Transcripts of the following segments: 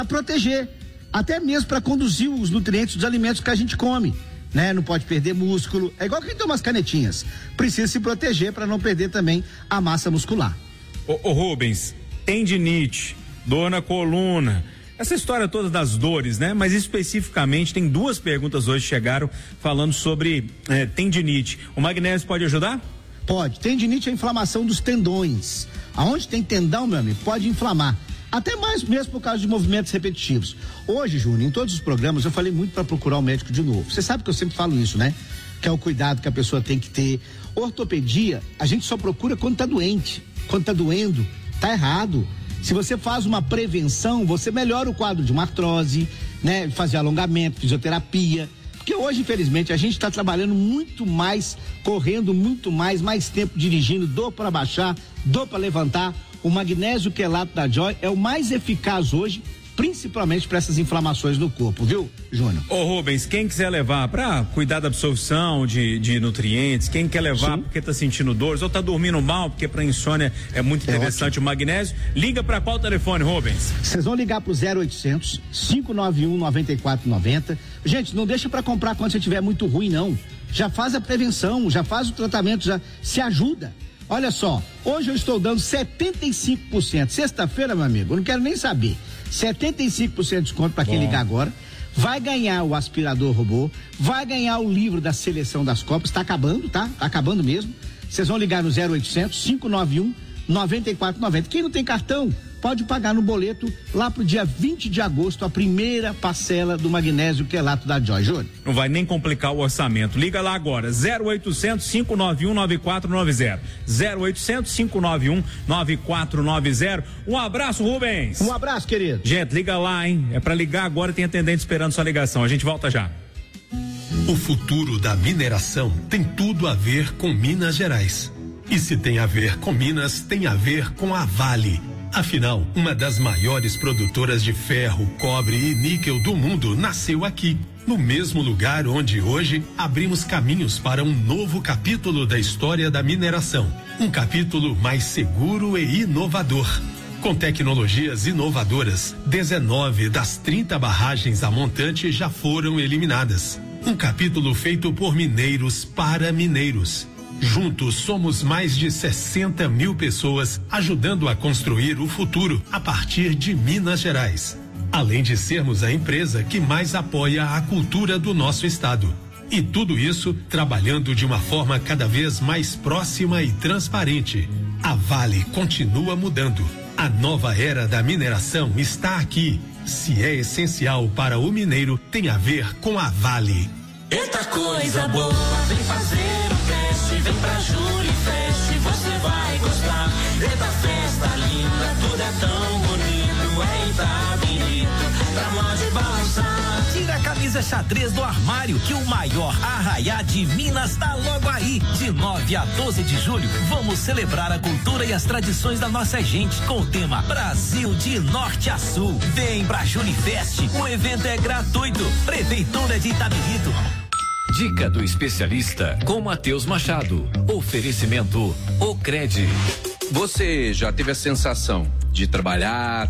proteger, até mesmo para conduzir os nutrientes dos alimentos que a gente come, né? Não pode perder músculo, é igual quem toma as canetinhas, precisa se proteger para não perder também a massa muscular. Ô Rubens, tendinite, dor na coluna, essa história toda das dores, né? Mas especificamente tem 2 perguntas hoje que chegaram falando sobre tendinite. O magnésio pode ajudar? Pode. Tendinite é a inflamação dos tendões. Aonde tem tendão, meu amigo, pode inflamar. Até mais mesmo por causa de movimentos repetitivos. Hoje, Júnior, em todos os programas eu falei muito para procurar um médico de novo. Você sabe que eu sempre falo isso, né? Que é o cuidado que a pessoa tem que ter. Ortopedia, a gente só procura quando tá doente. Quando tá doendo, tá errado. Se você faz uma prevenção, você melhora o quadro de uma artrose, né? Fazer alongamento, fisioterapia. Porque hoje, infelizmente, a gente está trabalhando muito mais, correndo muito mais tempo dirigindo, dor para baixar, dor para levantar. O magnésio quelato da Joy é o mais eficaz hoje, principalmente para essas inflamações no corpo, viu, Júnior? Ô Rubens, quem quiser levar para cuidar da absorção de nutrientes, quem quer levar porque tá sentindo dores ou tá dormindo mal, porque para insônia é muito interessante o magnésio, liga para qual telefone, Rubens? Vocês vão ligar pro 0800 591 9490. Gente, não deixa para comprar quando você estiver muito ruim, não. Já faz a prevenção, já faz o tratamento, já se ajuda. Olha só, hoje eu estou dando 75%. Sexta-feira, meu amigo, eu não quero nem saber. 75% de desconto para quem ligar agora. Vai ganhar o aspirador robô, vai ganhar o livro da seleção das Copas. Tá acabando, tá? Tá acabando mesmo. Vocês vão ligar no 0800 591 9490. Quem não tem cartão, pode pagar no boleto lá pro dia 20 de agosto, a primeira parcela do magnésio quelato da Joy, Júnior. Não vai nem complicar o orçamento. Liga lá agora, 0800 591 9490. 0800 591 9490. Um abraço, Rubens. Um abraço, querido. Gente, liga lá, hein? É pra ligar agora, tem atendente esperando sua ligação. A gente volta já. O futuro da mineração tem tudo a ver com Minas Gerais. E se tem a ver com Minas, tem a ver com a Vale. Afinal, uma das maiores produtoras de ferro, cobre e níquel do mundo nasceu aqui, no mesmo lugar onde hoje abrimos caminhos para um novo capítulo da história da mineração. Um capítulo mais seguro e inovador. Com tecnologias inovadoras, 19 das 30 barragens a montante já foram eliminadas. Um capítulo feito por mineiros para mineiros. Juntos somos mais de 60 mil pessoas ajudando a construir o futuro a partir de Minas Gerais. Além de sermos a empresa que mais apoia a cultura do nosso estado. E tudo isso trabalhando de uma forma cada vez mais próxima e transparente. A Vale continua mudando. A nova era da mineração está aqui. Se é essencial para o mineiro, tem a ver com a Vale. Eita coisa boa, vem fazer o teste, vem pra Jurifest, você vai gostar. Eita festa linda, tudo é tão bonito, eita bonito, pra nós de balançar. Tira a camisa xadrez do armário, que o maior arraiá de Minas tá logo aí. De 9 a 12 de julho, vamos celebrar a cultura e as tradições da nossa gente, com o tema Brasil de Norte a Sul. Vem pra Jurifest, o evento é gratuito. Prefeitura de Itabirito. Dica do especialista com Matheus Machado. Oferecimento Ocred. Você já teve a sensação de trabalhar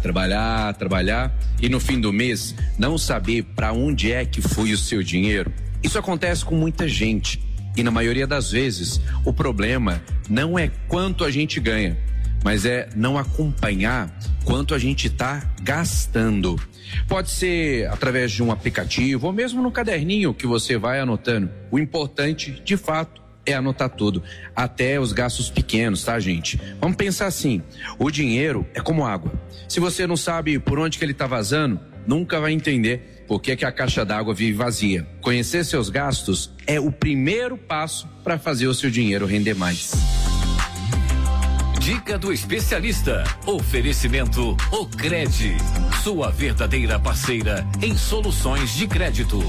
e no fim do mês não saber para onde é que foi o seu dinheiro? Isso acontece com muita gente e na maioria das vezes o problema não é quanto a gente ganha, mas é não acompanhar quanto a gente está gastando. Pode ser através de um aplicativo ou mesmo no caderninho que você vai anotando. O importante, de fato, é anotar tudo, até os gastos pequenos, tá, gente? Vamos pensar assim, o dinheiro é como água. Se você não sabe por onde que ele tá vazando, nunca vai entender por que a caixa d'água vive vazia. Conhecer seus gastos é o primeiro passo para fazer o seu dinheiro render mais. Dica do especialista. Oferecimento Ocred. Sua verdadeira parceira em soluções de crédito.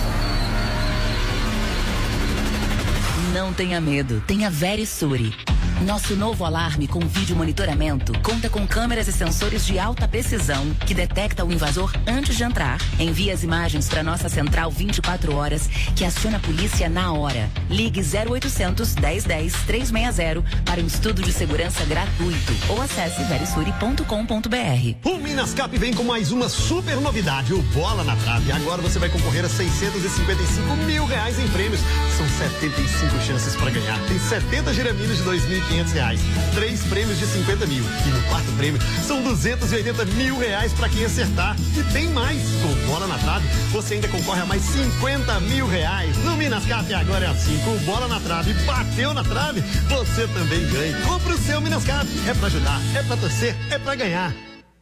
Não tenha medo, tenha Verisure. Nosso novo alarme com vídeo monitoramento conta com câmeras e sensores de alta precisão que detecta o invasor antes de entrar. Envia as imagens para nossa central 24 horas, que aciona a polícia na hora. Ligue 0800 1010 360 para um estudo de segurança gratuito ou acesse verisuri.com.br. O Minascap vem com mais uma super novidade, o Bola na Trave. Agora você vai concorrer a R$655 mil em prêmios. São 75 chances para ganhar. Tem 70 giramilhos de R$2.500, 3 prêmios de 50 mil. E no quarto prêmio são R$280 mil para quem acertar. E tem mais. Com Bola na Trave, você ainda concorre a mais R$50 mil. No Minascap agora é assim. Com Bola na Trave, bateu na trave, você também ganha. Compre o seu Minascap. É para ajudar, é para torcer, é para ganhar.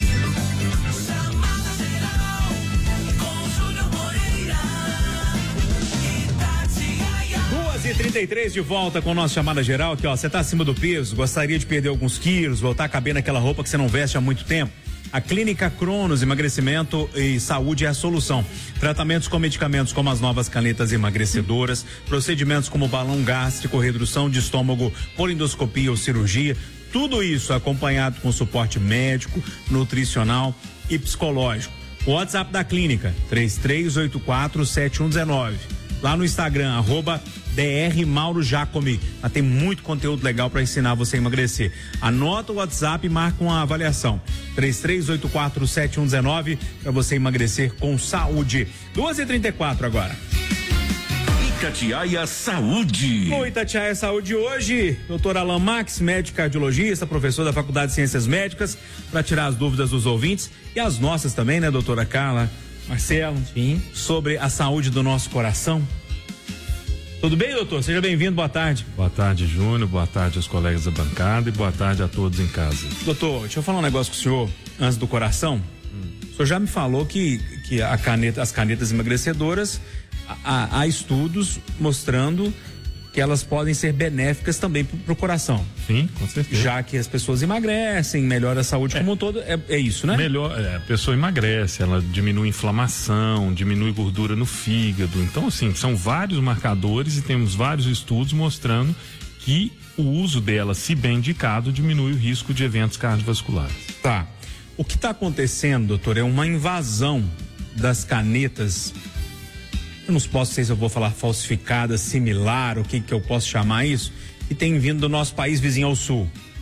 2h33 de volta com a nossa chamada geral aqui, ó. Você tá acima do peso, gostaria de perder alguns quilos, voltar a caber naquela roupa que você não veste há muito tempo? A Clínica Cronos Emagrecimento e Saúde é a solução. Tratamentos com medicamentos como as novas canetas emagrecedoras, procedimentos como balão gástrico, redução de estômago por endoscopia ou cirurgia, tudo isso acompanhado com suporte médico, nutricional e psicológico. O WhatsApp da clínica, 33847119. Lá no Instagram, @Dr. Mauro Jacome. Tem muito conteúdo legal para ensinar você a emagrecer. Anota o WhatsApp e marca uma avaliação. 33847119 para você emagrecer com saúde. 2h34 agora. Itatiaia Saúde. No Itatiaia Saúde hoje, Dr. Alan Max, médico cardiologista, professor da Faculdade de Ciências Médicas, para tirar as dúvidas dos ouvintes e as nossas também, né, doutora Carla, Marcelo? Sim. Sobre a saúde do nosso coração. Tudo bem, doutor? Seja bem-vindo, boa tarde. Boa tarde, Júnior, boa tarde aos colegas da bancada e boa tarde a todos em casa. Doutor, deixa eu falar um negócio com o senhor antes do coração. O senhor já me falou que as canetas emagrecedoras, há estudos mostrando que elas podem ser benéficas também para o coração. Sim, com certeza. Já que as pessoas emagrecem, melhora a saúde como um todo, é isso, né? Melhor, a pessoa emagrece, ela diminui inflamação, diminui gordura no fígado. Então, assim, são vários marcadores e temos vários estudos mostrando que o uso dela, se bem indicado, diminui o risco de eventos cardiovasculares. Tá. O que está acontecendo, doutor, é uma invasão das canetas. Eu não posso sei se eu vou falar falsificada, similar, o que eu posso chamar isso, que tem vindo do nosso país vizinho ao sul,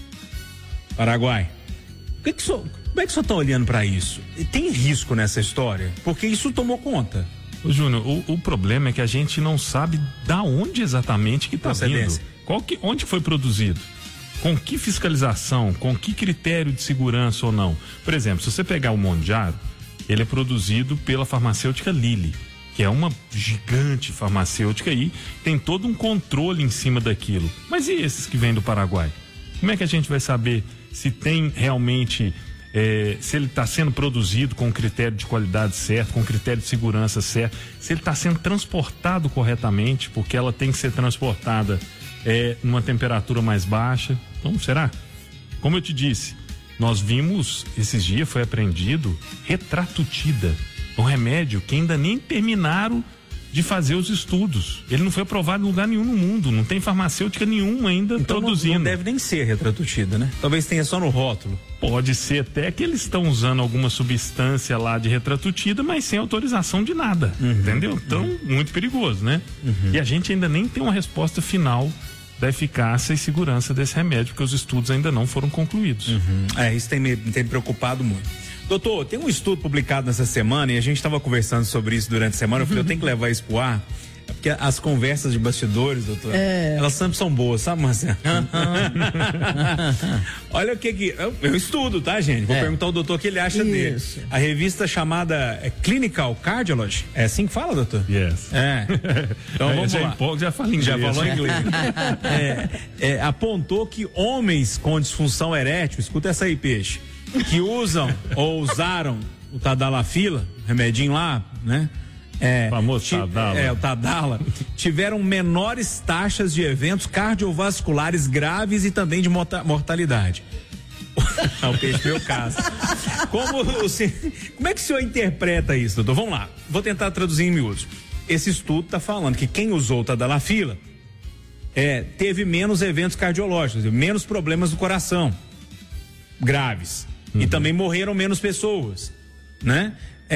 Paraguai. Como é que o senhor está olhando para isso? Tem risco nessa história? Porque isso tomou conta. Ô Júnior, o problema é que a gente não sabe da onde exatamente que está vindo. Onde foi produzido? Com que fiscalização? Com que critério de segurança ou não? Por exemplo, se você pegar o Mondiaro, ele é produzido pela farmacêutica Lilly, que é uma gigante farmacêutica aí, tem todo um controle em cima daquilo. Mas e esses que vêm do Paraguai? Como é que a gente vai saber se tem realmente, se ele está sendo produzido com o critério de qualidade certo, com o critério de segurança certo, se ele está sendo transportado corretamente, porque ela tem que ser transportada numa temperatura mais baixa? Então, será? Como eu te disse, nós vimos, esses dias foi apreendido Retratutida, um remédio que ainda nem terminaram de fazer os estudos. Ele não foi aprovado em lugar nenhum no mundo, não tem farmacêutica nenhuma ainda então produzindo. Não deve nem ser Retratutida, né? Talvez tenha só no rótulo. Pode ser até que eles estão usando alguma substância lá de Retratutida, mas sem autorização de nada, entendeu? Então, muito perigoso, né? E a gente ainda nem tem uma resposta final da eficácia e segurança desse remédio, porque os estudos ainda não foram concluídos. Isso tem me preocupado muito. Doutor, tem um estudo publicado nessa semana e a gente estava conversando sobre isso durante a semana. Eu falei, eu tenho que levar isso pro ar, porque as conversas de bastidores, doutor, elas sempre são boas, sabe, Marcelo? Olha o que eu estudo, tá, gente? Vou perguntar ao doutor o que ele acha dele. A revista chamada Clinical Cardiology, é assim que fala, doutor? Yes. Então vamos lá. Já fala inglês. Já falou inglês. Apontou que homens com disfunção erétil, escuta essa aí, peixe, que usam ou usaram o Tadalafila, remedinho lá, né? Famoso Tadala. O Tadala, tiveram menores taxas de eventos cardiovasculares graves e também de mortalidade. O peixe foi o caso. Como é que o senhor interpreta isso, doutor? Vamos lá, vou tentar traduzir em miúdos. Esse estudo está falando que quem usou o Tadalafila teve menos eventos cardiológicos, menos problemas do coração graves. E também morreram menos pessoas, né?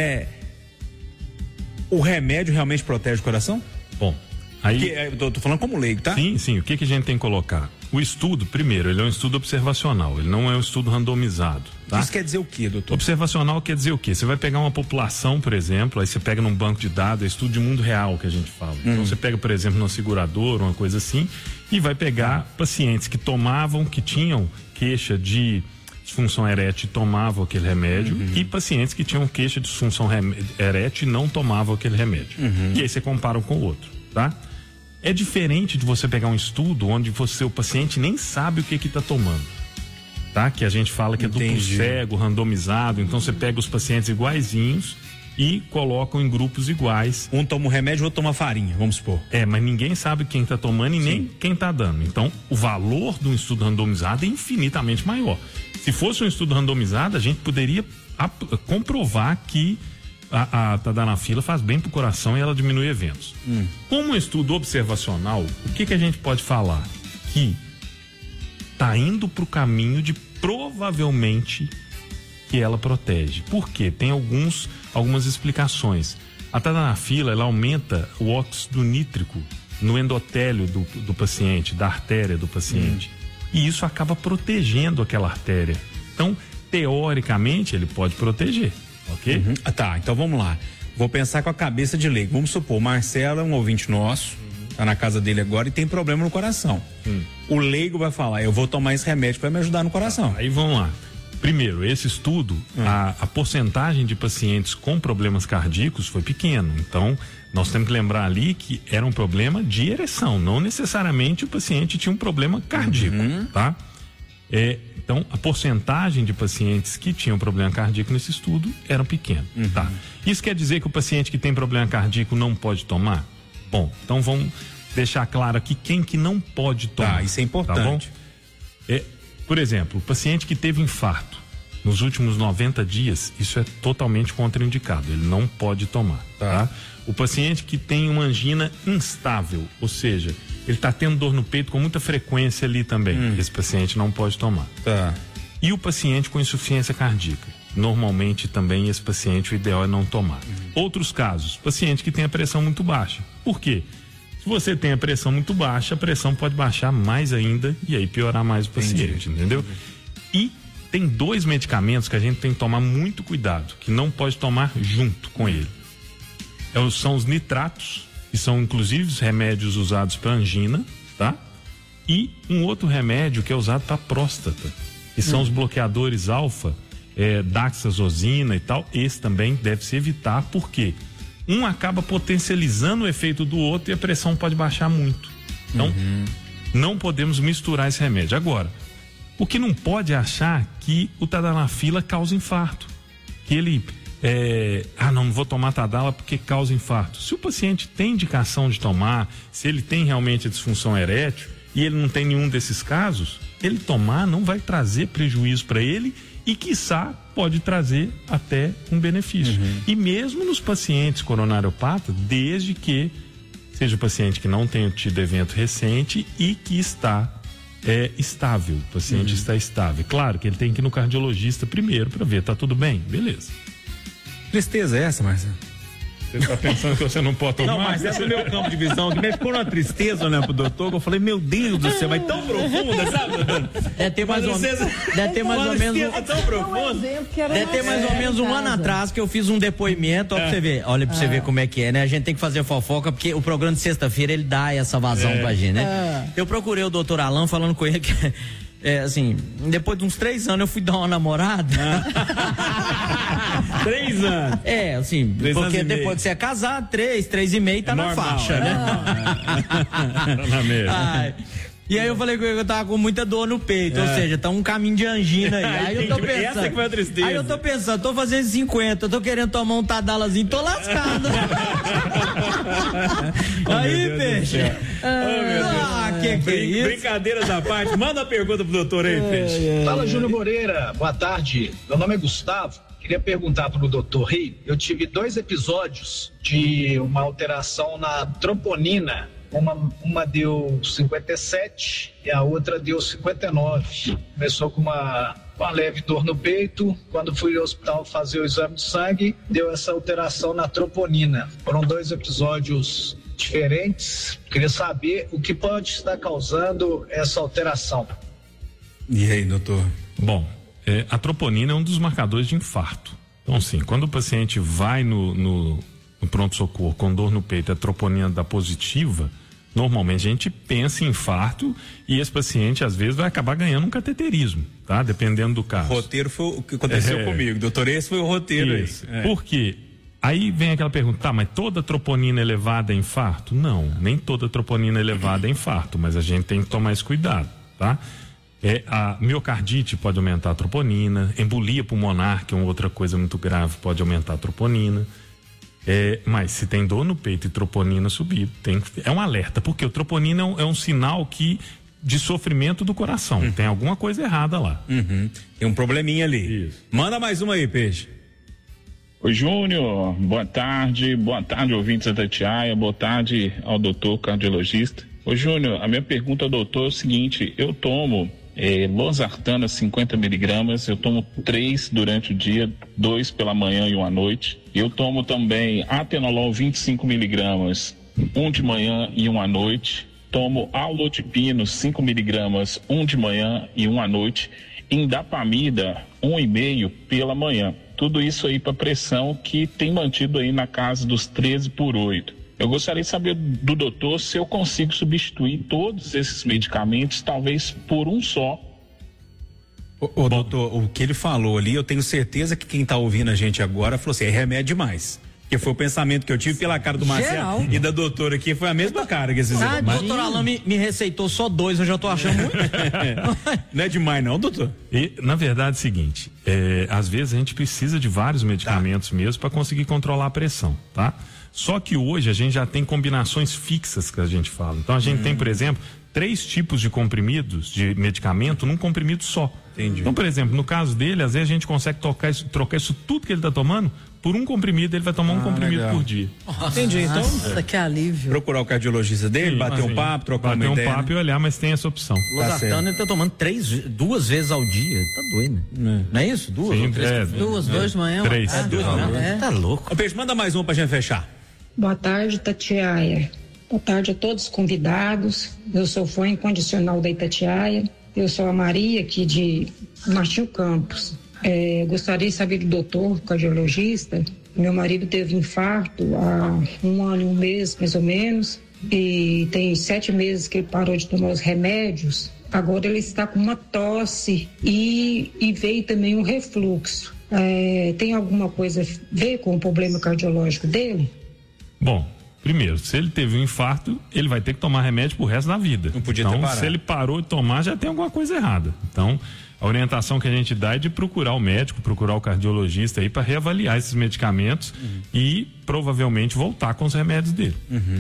O remédio realmente protege o coração? Bom, aí... eu tô falando como leigo, tá? Sim, o que a gente tem que colocar? O estudo, primeiro, ele é um estudo observacional, ele não é um estudo randomizado, tá? Isso quer dizer o quê, doutor? Observacional quer dizer o quê? Você vai pegar uma população, por exemplo, aí você pega num banco de dados, é estudo de mundo real que a gente fala. Então você pega, por exemplo, numa seguradora, uma coisa assim, e vai pegar pacientes que tinham queixa de disfunção erétil e tomavam aquele remédio, e pacientes que tinham queixa de disfunção erétil e não tomavam aquele remédio. E aí você compara um com o outro, tá? É diferente de você pegar um estudo onde o paciente nem sabe o que está tomando, tá? Que a gente fala que é duplo cego, randomizado. Então você pega os pacientes iguaizinhos e colocam em grupos iguais. Um toma o remédio, o outro toma farinha, vamos supor. Mas ninguém sabe quem está tomando e nem quem está dando. Então o valor de um estudo randomizado é infinitamente maior. Se fosse um estudo randomizado, a gente poderia comprovar que a tadalafila faz bem pro coração e ela diminui eventos. Como um estudo observacional, o que a gente pode falar? Que tá indo pro caminho de provavelmente que ela protege. Por quê? Tem algumas explicações. A tadalafila, ela aumenta o óxido nítrico no endotélio do paciente, da artéria do paciente. E isso acaba protegendo aquela artéria. Então, teoricamente, ele pode proteger. Ok? Tá, então vamos lá. Vou pensar com a cabeça de leigo. Vamos supor, o Marcelo é um ouvinte nosso, tá na casa dele agora e tem problema no coração. O leigo vai falar, eu vou tomar esse remédio para me ajudar no coração. Aí vamos lá. Primeiro, esse estudo, a porcentagem de pacientes com problemas cardíacos foi pequeno. Então, nós temos que lembrar ali que era um problema de ereção, não necessariamente o paciente tinha um problema cardíaco, tá? Então, a porcentagem de pacientes que tinham problema cardíaco nesse estudo era pequena, tá? Isso quer dizer que o paciente que tem problema cardíaco não pode tomar? Bom, então vamos deixar claro aqui quem que não pode tomar. Tá, isso é importante. Tá bom? Por exemplo, o paciente que teve infarto nos últimos 90 dias, isso é totalmente contraindicado, ele não pode tomar, tá? O paciente que tem uma angina instável, ou seja, ele está tendo dor no peito com muita frequência ali também. Esse paciente não pode tomar. Tá. E o paciente com insuficiência cardíaca. Normalmente também esse paciente, o ideal é não tomar. Outros casos, paciente que tem a pressão muito baixa. Por quê? Se você tem a pressão muito baixa, a pressão pode baixar mais ainda e aí piorar mais o paciente, entendeu? E tem 2 medicamentos que a gente tem que tomar muito cuidado, que não pode tomar junto com ele. São os nitratos, que são inclusive os remédios usados para angina, tá? E um outro remédio que é usado para próstata, que são os bloqueadores alfa, daxazosina e tal. Esse também deve-se evitar, porque um acaba potencializando o efeito do outro e a pressão pode baixar muito. Então, não podemos misturar esse remédio. Agora, o que não pode é achar que o tadalafila causa infarto, que ele não vou tomar Tadala porque causa infarto. Se o paciente tem indicação de tomar, se ele tem realmente a disfunção erétil e ele não tem nenhum desses casos, ele tomar não vai trazer prejuízo para ele e, quiçá, pode trazer até um benefício. E mesmo nos pacientes coronariopatas, desde que seja o paciente que não tenha tido evento recente e que está estável, o paciente está estável. Claro que ele tem que ir no cardiologista primeiro para ver, tá tudo bem? Beleza. Tristeza é essa, Marcelo? Você está pensando que você não pode tomar? Não, mas esse é o meu campo de visão, que me ficou uma tristeza olhando pro doutor, que eu falei, meu Deus do céu, mas tão profunda, sabe? Deve ter mais ou menos tão profunda. Deve ter mais ou menos um ano atrás que eu fiz um depoimento, pra você ver, olha pra você ver como é que é, né? A gente tem que fazer fofoca, porque o programa de sexta-feira, ele dá essa vazão pra gente, né? Eu procurei o doutor Alan falando com ele que... assim, depois de uns 3 anos eu fui dar uma namorada. 3 anos? Assim, porque depois que você é casado, 3,5 tá normal, na faixa, né? Tá na mesa. E aí eu falei que eu tava com muita dor no peito, ou seja, tá um caminho de angina aí. Aí eu tô pensando. Essa que foi a tristeza. Aí eu tô pensando, tô fazendo 50, tô querendo tomar um Tadalazinho, tô lascado. Aí, peixe. Que é isso? Brincadeiras à parte, manda a pergunta pro doutor aí, peixe. Fala, Júnior Moreira, boa tarde. Meu nome é Gustavo. Queria perguntar pro doutor Rei, eu tive 2 episódios de uma alteração na troponina Uma deu 57 e a outra deu 59. Começou com uma leve dor no peito. Quando fui ao hospital fazer o exame de sangue, deu essa alteração na troponina. Foram 2 episódios diferentes. Queria saber o que pode estar causando essa alteração. E aí, doutor? Bom, a troponina é um dos marcadores de infarto. Então, sim, quando o paciente vai no pronto-socorro com dor no peito, a troponina dá positiva, normalmente a gente pensa em infarto e esse paciente às vezes vai acabar ganhando um cateterismo, tá? Dependendo do caso. O roteiro foi o que aconteceu comigo, doutor, esse foi o roteiro. Isso. Aí. Por quê? Aí vem aquela pergunta, tá, mas toda troponina elevada é infarto? Não, nem toda troponina elevada é infarto, mas a gente tem que tomar esse cuidado, tá? A miocardite pode aumentar a troponina, embolia pulmonar, que é uma outra coisa muito grave, pode aumentar a troponina. Mas se tem dor no peito e troponina subir, é um alerta, porque o troponina é um sinal de sofrimento do coração. Tem alguma coisa errada lá. Tem um probleminha ali. Isso. Manda mais uma aí, Peixe. Oi, Júnior, boa tarde ouvintes da Itatiaia, boa tarde ao doutor cardiologista. Ô Júnior, a minha pergunta ao doutor é o seguinte, eu tomo losartana 50 miligramas, eu tomo 3 durante o dia, 2 pela manhã e 1 à noite. Eu tomo também atenolol 25 miligramas, 1 de manhã e 1 à noite. Tomo alodipino 5 miligramas, 1 de manhã e 1 à noite. Indapamida 1,5 pela manhã. Tudo isso aí para pressão que tem mantido aí na casa dos 13/8. Eu gostaria de saber do doutor se eu consigo substituir todos esses medicamentos, talvez por um só. Doutor, o que ele falou ali, eu tenho certeza que quem está ouvindo a gente agora falou assim, é remédio demais. Porque foi o pensamento que eu tive pela cara do Marcelo e da doutora aqui, foi a mesma cara que esses O doutor Alain me receitou só 2, eu já tô achando muito. Não é demais não, doutor? E, na verdade, é o seguinte, às vezes a gente precisa de vários medicamentos mesmo para conseguir controlar a pressão, tá? Só que hoje a gente já tem combinações fixas que a gente fala. Então a gente tem, por exemplo, 3 tipos de comprimidos, de medicamento, num comprimido só. Entendi. Então, por exemplo, no caso dele, às vezes a gente consegue trocar isso tudo que ele está tomando por um comprimido, ele vai tomar um comprimido por dia. Entendi, então. Nossa, que alívio. Procurar o cardiologista dele, bater um papo, trocar uma ideia. Bater um papo e olhar, mas tem essa opção. Losartana ele tá tomando 2 vezes ao dia. Tá doido, né? Não é isso? 2 Sim, ou 3? 2 de manhã. 3. 2 de manhã. Tá louco. Ô, Peixe, manda mais uma pra gente fechar. Boa tarde, Itatiaia. Boa tarde a todos os convidados. Eu sou fã incondicional da Itatiaia. Eu sou a Maria, aqui de Martinho Campos. Gostaria de saber do doutor, cardiologista. Meu marido teve infarto há 1 ano e 1 mês, mais ou menos. E tem 7 meses que ele parou de tomar os remédios. Agora ele está com uma tosse e veio também um refluxo. Tem alguma coisa a ver com o problema cardiológico dele? Bom, primeiro, se ele teve um infarto, ele vai ter que tomar remédio pro resto da vida. Não podia ter parado. Se ele parou de tomar, já tem alguma coisa errada. Então, a orientação que a gente dá é de procurar o médico, procurar o cardiologista aí para reavaliar esses medicamentos e provavelmente voltar com os remédios dele.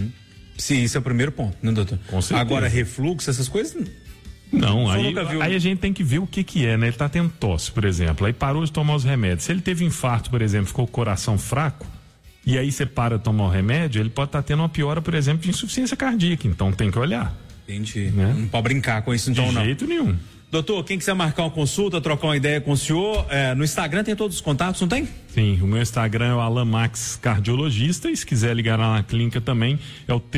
Sim, esse é o primeiro ponto, né, doutor? Com certeza. Agora, refluxo, essas coisas... Não, aí a gente tem que ver o que é, né? Ele tá tendo tosse, por exemplo, aí parou de tomar os remédios. Se ele teve infarto, por exemplo, ficou com o coração fraco, e aí você para de tomar o remédio, ele pode estar tendo uma piora, por exemplo, de insuficiência cardíaca. Então tem que olhar. Entendi. Né? Não pode brincar com isso, então, de não. De jeito nenhum. Doutor, quem quiser marcar uma consulta, trocar uma ideia com o senhor, no Instagram tem todos os contatos, não tem? Sim, o meu Instagram é o Alan Max Cardiologista, e se quiser ligar lá na clínica também, é o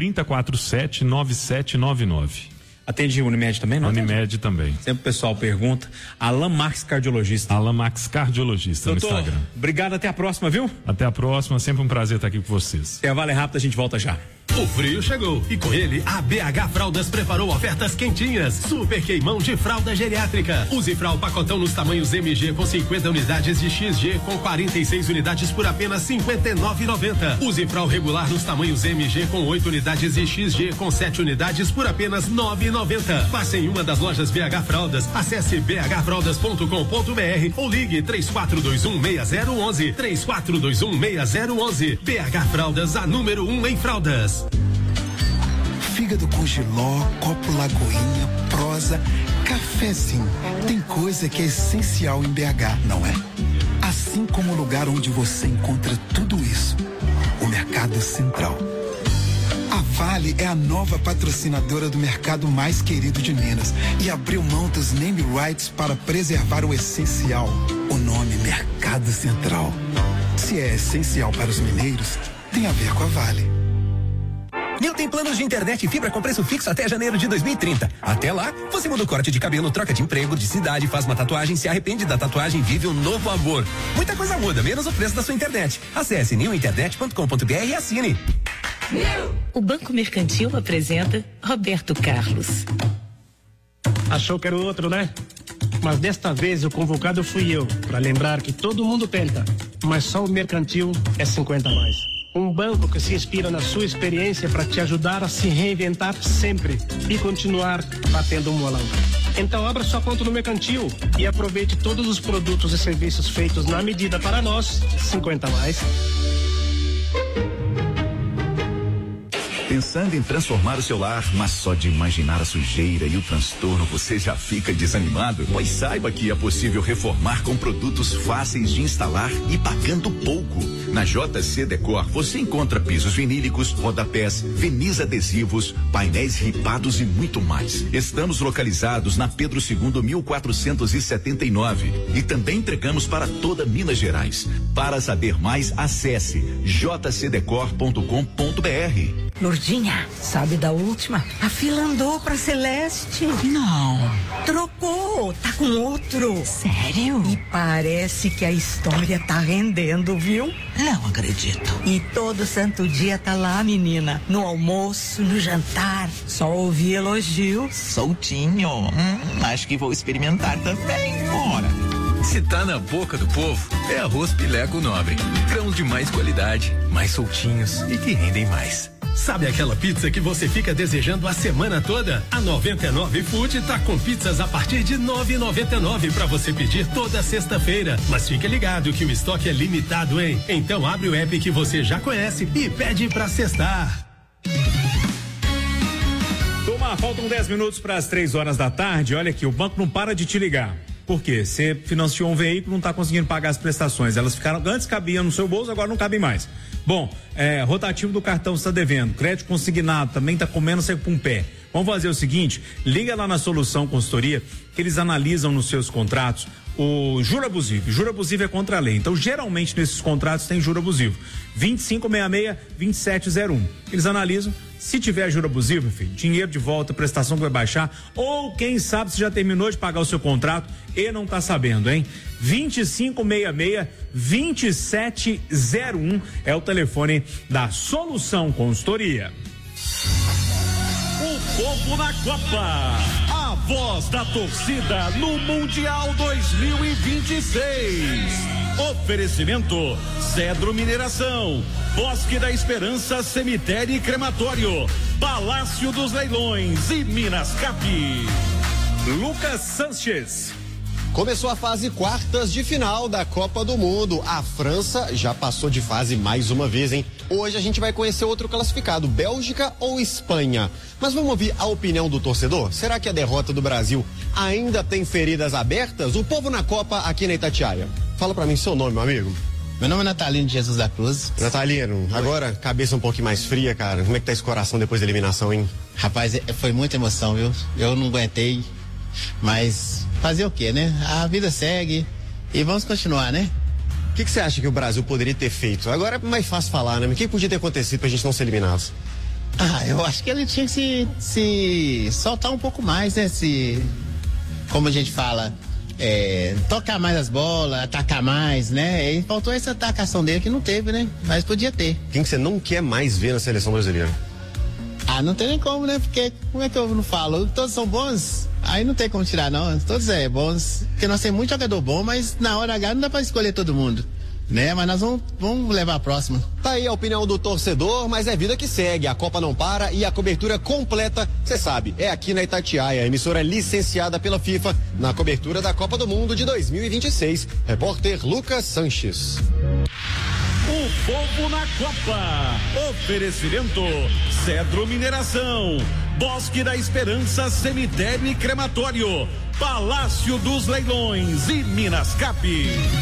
3047-9799. Atende Unimed também, não? Unimed também. Sempre o pessoal pergunta. Alan Max Cardiologista. Alan Max Cardiologista. Doutor, no Instagram. Obrigado, até a próxima, viu? Até a próxima, sempre um prazer estar aqui com vocês. Intervalo rápido, a gente volta já. O frio chegou e com ele a BH Fraldas preparou ofertas quentinhas. Super queimão de fralda geriátrica. Use fralda pacotão nos tamanhos MG com 50 unidades de XG com 46 unidades por apenas R$ 59,90. Use fralda regular nos tamanhos MG com 8 unidades e XG com 7 unidades por apenas R$ 9,90. Passe em uma das lojas BH Fraldas. Acesse bhfraldas.com.br ou ligue 3421-6011. 3421-6011. BH Fraldas, a número 1 em fraldas. Fígado com jiló, copo Lagoinha, prosa, cafezinho. Tem coisa que é essencial em BH, não é? Assim como o lugar onde você encontra tudo isso, o Mercado Central. A Vale é a nova patrocinadora do mercado mais querido de Minas e abriu mão dos name rights para preservar o essencial, o nome Mercado Central. Se é essencial para os mineiros, tem a ver com a Vale. Nil tem planos de internet e fibra com preço fixo até janeiro de 2030. Até lá, você muda o corte de cabelo, troca de emprego, de cidade, faz uma tatuagem, se arrepende da tatuagem, vive um novo amor. Muita coisa muda, menos o preço da sua internet. Acesse nilinternet.com.br e assine. O Banco Mercantil apresenta Roberto Carlos. Achou que era o outro, né? Mas desta vez o convocado fui eu, para lembrar que todo mundo tenta, mas só o Mercantil é 50 a mais. Um banco que se inspira na sua experiência para te ajudar a se reinventar sempre e continuar batendo um bolão. Então abra sua conta no Mercantil e aproveite todos os produtos e serviços feitos na medida para nós, 50 a mais. Pensando em transformar o seu lar, mas só de imaginar a sujeira e o transtorno você já fica desanimado? Pois saiba que é possível reformar com produtos fáceis de instalar e pagando pouco. Na JC Decor você encontra pisos vinílicos, rodapés, verniz adesivos, painéis ripados e muito mais. Estamos localizados na Pedro II 1479 e também entregamos para toda Minas Gerais. Para saber mais, acesse jcdecor.com.br. Lourdinha, sabe da última? A fila andou pra Celeste. Não. Trocou, tá com outro. Sério? E parece que a história tá rendendo, viu? Não acredito. E todo santo dia tá lá, menina. No almoço, no jantar. Só ouvi elogio. Soltinho. Acho que vou experimentar também. Bora. Se tá na boca do povo, é arroz Pileco Nobre. Grãos de mais qualidade, mais soltinhos e que rendem mais. Sabe aquela pizza que você fica desejando a semana toda? A 99 Food tá com pizzas a partir de R$ 9,99 para você pedir toda sexta-feira. Mas fique ligado que o estoque é limitado, hein? Então abre o app que você já conhece e pede pra sextar. Toma, faltam 10 minutos para as 3 horas da tarde. Olha aqui, o banco não para de te ligar. Por quê? Você financiou um veículo, não está conseguindo pagar as prestações. Elas ficaram, antes cabiam no seu bolso, agora não cabem mais. Bom, rotativo do cartão está devendo, crédito consignado também está comendo você com um pé. Vamos fazer o seguinte, liga lá na Solução Consultoria, que eles analisam nos seus contratos o juro abusivo. Juro abusivo é contra a lei. Então, geralmente, nesses contratos tem juro abusivo. 2566-2701. Eles analisam. Se tiver juro abusivo, filho, dinheiro de volta, prestação que vai baixar, ou quem sabe se já terminou de pagar o seu contrato e não tá sabendo, hein? 2566-2701 é o telefone da Solução Consultoria. O povo na Copa, a voz da torcida no Mundial 2026. Oferecimento Cedro Mineração, Bosque da Esperança, Cemitério e Crematório, Palácio dos Leilões e Minas Cap. Lucas Sanches. Começou a fase quartas de final da Copa do Mundo. A França já passou de fase mais uma vez, hein? Hoje a gente vai conhecer outro classificado, Bélgica ou Espanha. Mas vamos ouvir a opinião do torcedor? Será que a derrota do Brasil ainda tem feridas abertas? O povo na Copa aqui na Itatiaia. Fala pra mim seu nome, meu amigo. Meu nome é Natalino de Jesus da Cruz. Natalino, agora cabeça um pouquinho mais fria, cara. Como é que tá esse coração depois da eliminação, hein? Rapaz, foi muita emoção, viu? Eu não aguentei, mas fazer o quê, né? A vida segue e vamos continuar, né? O que você acha que o Brasil poderia ter feito? Agora é mais fácil falar, né? O que podia ter acontecido pra gente não ser eliminado? Eu acho que ele tinha que se soltar um pouco mais, né? Como a gente fala, tocar mais as bolas, atacar mais, né? E faltou essa atacação dele que não teve, né? Mas podia ter. Quem que você não quer mais ver na seleção brasileira? Não tem nem como, né? Porque como é que eu não falo? Todos são bons, aí não tem como tirar, não. Todos bons. Porque nós temos muito jogador bom, mas na hora H não dá pra escolher todo mundo, né? Mas nós vamos levar a próxima. Tá aí a opinião do torcedor, mas é vida que segue. A Copa não para e a cobertura completa, você sabe, é aqui na Itatiaia, emissora licenciada pela FIFA na cobertura da Copa do Mundo de 2026. Repórter Lucas Sanches. O povo na Copa. Oferecimento Cedro Mineração, Bosque da Esperança, Cemitério e Crematório, Palácio dos Leilões e Minas Cap.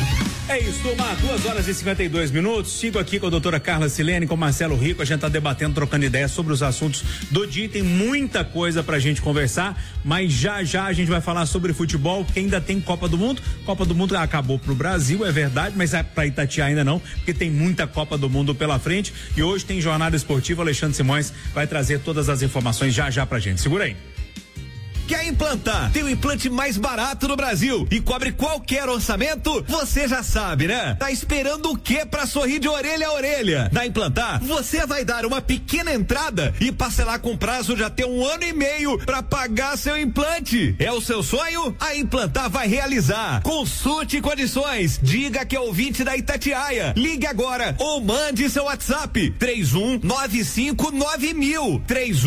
É isso, turma, 2h52. Sigo aqui com a doutora Carla Silene, com o Marcelo Rico. A gente tá debatendo, trocando ideias sobre os assuntos do dia. Tem muita coisa pra gente conversar, mas já a gente vai falar sobre futebol, porque ainda tem Copa do Mundo. Copa do Mundo acabou pro Brasil, é verdade, mas pra Itatiaia ainda não, porque tem muita Copa do Mundo pela frente. E hoje tem jornada esportiva. Alexandre Simões vai trazer todas as informações já pra gente. Segura aí. Quer implantar? Tem o implante mais barato no Brasil e cobre qualquer orçamento? Você já sabe, né? Tá esperando o quê pra sorrir de orelha a orelha? Na Implantar, você vai dar uma pequena entrada e parcelar com prazo de até 1 ano e meio pra pagar seu implante. É o seu sonho? A Implantar vai realizar. Consulte condições. Diga que é ouvinte da Itatiaia. Ligue agora ou mande seu WhatsApp 31959000.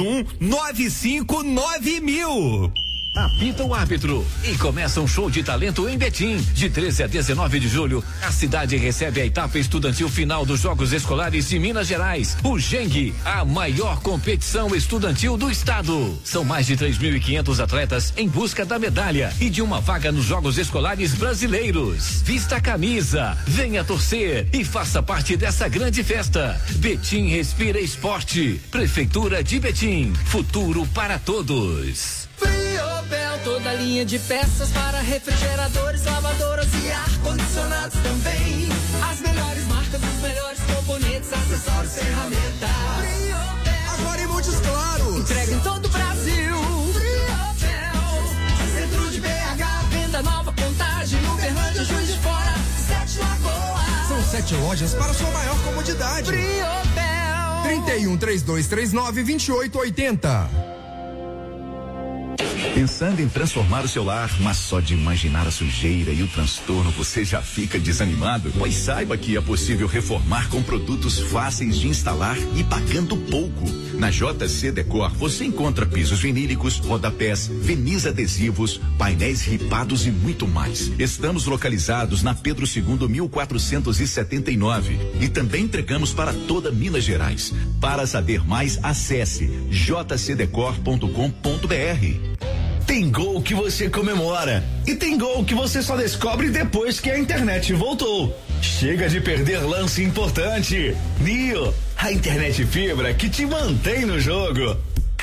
31959000. Apita o árbitro e começa um show de talento em Betim. De 13 a 19 de julho, a cidade recebe a etapa estudantil final dos Jogos Escolares de Minas Gerais, o GENG, a maior competição estudantil do estado. São mais de 3.500 atletas em busca da medalha e de uma vaga nos Jogos Escolares brasileiros. Vista a camisa, venha torcer e faça parte dessa grande festa. Betim respira esporte. Prefeitura de Betim, futuro para todos. Friobel, toda linha de peças para refrigeradores, lavadoras e ar-condicionados também. As melhores marcas, os melhores componentes, acessórios, ferramentas. Friobel, agora em Montes Claros. Entrega em todo o Brasil. Friobel, centro de BH, venda nova, Contagem, Uberlândia, Juiz de Fora, 7 Lagoas. São 7 lojas para sua maior comodidade. Friobel. 31-3239-2880. Pensando em transformar o seu lar, mas só de imaginar a sujeira e o transtorno você já fica desanimado? Pois saiba que é possível reformar com produtos fáceis de instalar e pagando pouco. Na JC Decor você encontra pisos vinílicos, rodapés, verniz adesivos, painéis ripados e muito mais. Estamos localizados na Pedro II 1479 e também entregamos para toda Minas Gerais. Para saber mais, acesse jcdecor.com.br. Tem gol que você comemora e tem gol que você só descobre depois que a internet voltou. Chega de perder lance importante. Nio, a internet fibra que te mantém no jogo.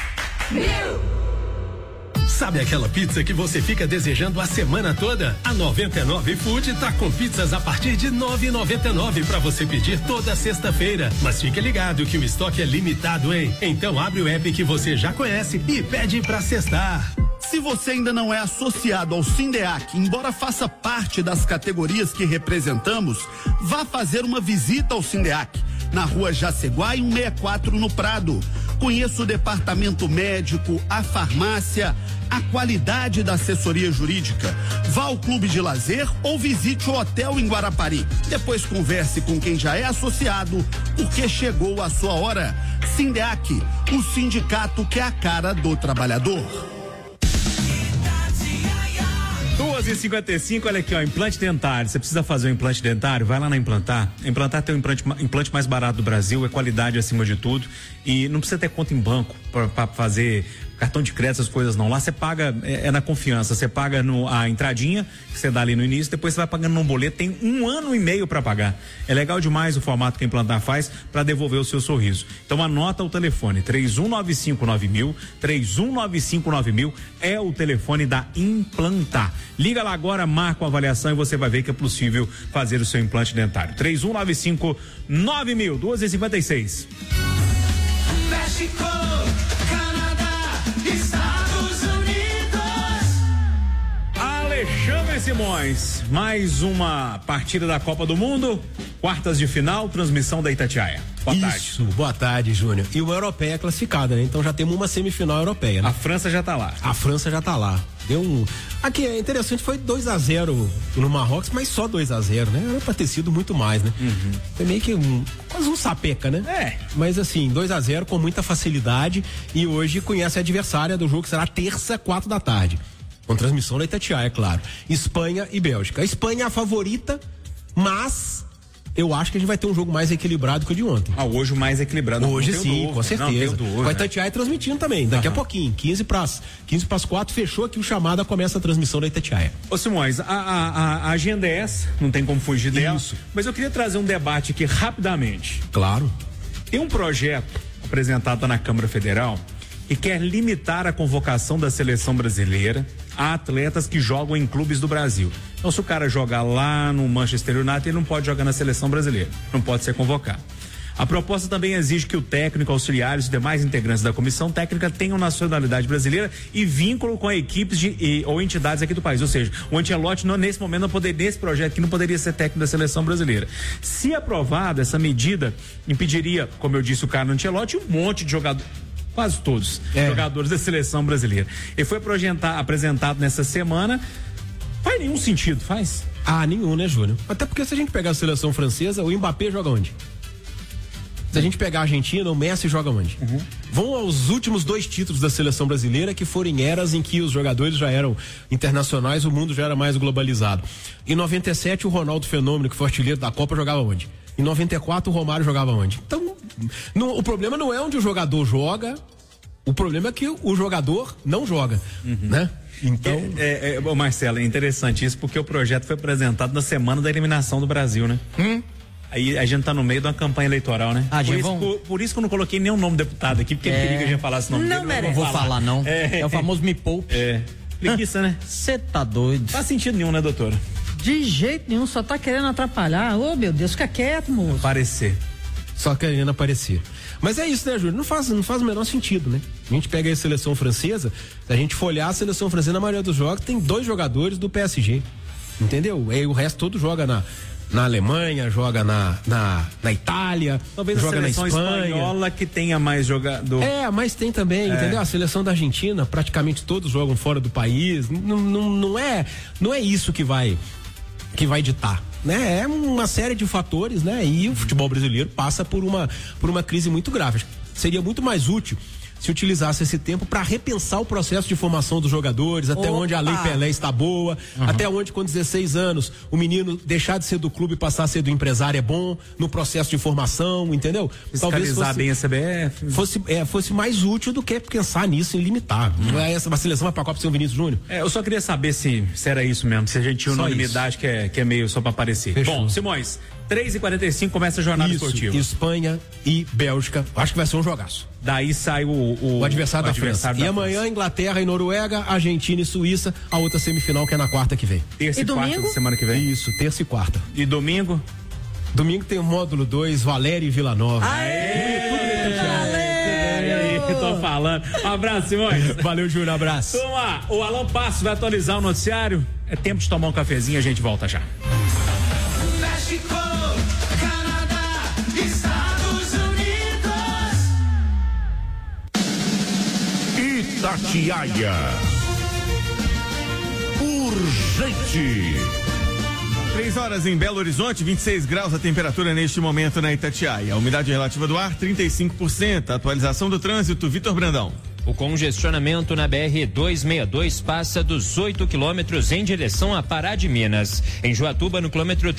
Sabe aquela pizza que você fica desejando a semana toda? A 99 Food tá com pizzas a partir de 9,99 para você pedir toda sexta-feira. Mas fique ligado que o estoque é limitado, hein? Então abre o app que você já conhece e pede pra sextar. Se você ainda não é associado ao Sindeac, embora faça parte das categorias que representamos, vá fazer uma visita ao Sindeac, na rua Jaceguá 164 no Prado. Conheça o departamento médico, a farmácia, a qualidade da assessoria jurídica. Vá ao clube de lazer ou visite o hotel em Guarapari. Depois converse com quem já é associado, porque chegou a sua hora. Sindeac, o sindicato que é a cara do trabalhador. 2h55, olha aqui, ó, implante dentário. Você precisa fazer um implante dentário? Vai lá na Implantar. A Implantar tem o implante mais barato do Brasil, é qualidade acima de tudo e não precisa ter conta em banco para fazer cartão de crédito, essas coisas não. Lá você paga, é na confiança, você paga a entradinha que você dá ali no início, depois você vai pagando num boleto, tem 1 ano e meio para pagar. É legal demais o formato que a Implantar faz para devolver o seu sorriso. Então anota o telefone, 31959000, 31959000 é o telefone da Implantar. Liga lá agora, marca uma avaliação e você vai ver que é possível fazer o seu implante dentário. 31959000, 2h56. México, Canadá, Estados Unidos. Alexandre Simões, mais uma partida da Copa do Mundo, quartas de final, transmissão da Itatiaia. Boa tarde. Boa tarde, Júnior. E uma europeia classificada, né? Então já temos uma semifinal europeia, né? A França já tá lá. Deu um. Aqui é interessante, foi 2-0 no Marrocos, mas só 2-0, né? Era pra ter sido muito mais, né? Uhum. Foi meio que quase um sapeca, né? É. Mas assim, 2-0 com muita facilidade e hoje conhece a adversária do jogo, que será terça, 4 da tarde. Com transmissão da Itatiaia, é claro. Espanha e Bélgica. A Espanha é a favorita, mas eu acho que a gente vai ter um jogo mais equilibrado que o de ontem. Hoje o mais equilibrado. Hoje sim, com certeza. Vai Itatiaia transmitindo também, daqui a pouquinho, 15 para as 4, fechou aqui o chamado, começa a transmissão da Itatiaia. Ô Simões, a agenda é essa, não tem como fugir dela. Isso. Mas eu queria trazer um debate aqui rapidamente. Claro. Tem um projeto apresentado na Câmara Federal que quer limitar a convocação da seleção brasileira a atletas que jogam em clubes do Brasil. Então, se o cara jogar lá no Manchester United, ele não pode jogar na seleção brasileira, não pode ser convocado. A proposta também exige que o técnico, auxiliares e os demais integrantes da comissão técnica tenham nacionalidade brasileira e vínculo com equipes ou entidades aqui do país. Ou seja, o Ancelotti nesse momento nesse projeto aqui não poderia ser técnico da seleção brasileira. Se aprovada, essa medida impediria, como eu disse, o Carlo Ancelotti e um monte de jogadores, quase todos, jogadores da seleção brasileira. Ele foi apresentado nessa semana. Faz nenhum sentido, faz? Nenhum, né, Júnior? Até porque se a gente pegar a seleção francesa, o Mbappé joga onde? Se a gente pegar a Argentina, o Messi joga onde? Vão aos últimos 2 títulos da seleção brasileira, que foram em eras em que os jogadores já eram internacionais, o mundo já era mais globalizado. Em 97, o Ronaldo Fenômeno, que foi artilheiro da Copa, jogava onde? Em 94, o Romário jogava onde? Então, o problema não é onde o jogador joga, o problema é que o jogador não joga, né? Então... Marcelo, é interessante isso, porque o projeto foi apresentado na semana da eliminação do Brasil, né? Aí a gente tá no meio de uma campanha eleitoral, né? Por isso que eu não coloquei nenhum nome deputado aqui, porque ele queria que a gente falasse nome dele. Não vou falar, não. É o famoso me poupe. Preguiça, né? Você tá doido. Não faz sentido nenhum, né, doutora? De jeito nenhum, só tá querendo atrapalhar. Ô, meu Deus, fica quieto, moço. Aparecer. Só querendo aparecer. Mas é isso, né, Júlio? Não faz o menor sentido, né? A gente pega a seleção francesa, se a gente for olhar a seleção francesa, na maioria dos jogos, tem 2 jogadores do PSG. Entendeu? Aí o resto todo joga na Alemanha, joga na Itália, talvez joga a seleção na Espanha. Espanhola que tenha mais jogador. Mas tem também, entendeu? A seleção da Argentina, praticamente todos jogam fora do país. Não é isso que vai ditar, né? É uma série de fatores, né? E o futebol brasileiro passa por uma crise muito grave. Seria muito mais útil se utilizasse esse tempo para repensar o processo de formação dos jogadores, até onde a Lei Pelé está boa, até onde com 16 anos o menino deixar de ser do clube e passar a ser do empresário é bom no processo de formação, entendeu? Talvez bem a CBF. Fosse mais útil do que pensar nisso em limitar. Não é essa uma seleção vai pra Copa São Vinícius Júnior? Eu só queria saber se era isso mesmo, se a gente tinha unanimidade que é meio só para aparecer. Fechou. Bom, Simões, 3h45 começa a jornada esportiva. Espanha e Bélgica, acho que vai ser um jogaço. Daí sai o adversário da França. E amanhã, Inglaterra e Noruega, Argentina e Suíça, a outra semifinal que é na quarta que vem. Terça e quarta da semana que vem? Isso, terça e quarta. E domingo? Domingo tem o módulo 2, Valéria e Vila Nova. Tô falando. Um abraço, Simões. Valeu, Júnior, abraço. Turma, o Alan Passo vai atualizar o noticiário. É tempo de tomar um cafezinho, a gente volta já. México, Canadá, Estados Unidos. Itatiaia. Urgente. 3 horas em Belo Horizonte, 26 graus a temperatura neste momento na Itatiaia. A umidade relativa do ar, 35%. A atualização do trânsito, Vitor Brandão. O congestionamento na BR-262 passa dos 8 quilômetros em direção a Pará de Minas. Em Joatuba, no quilômetro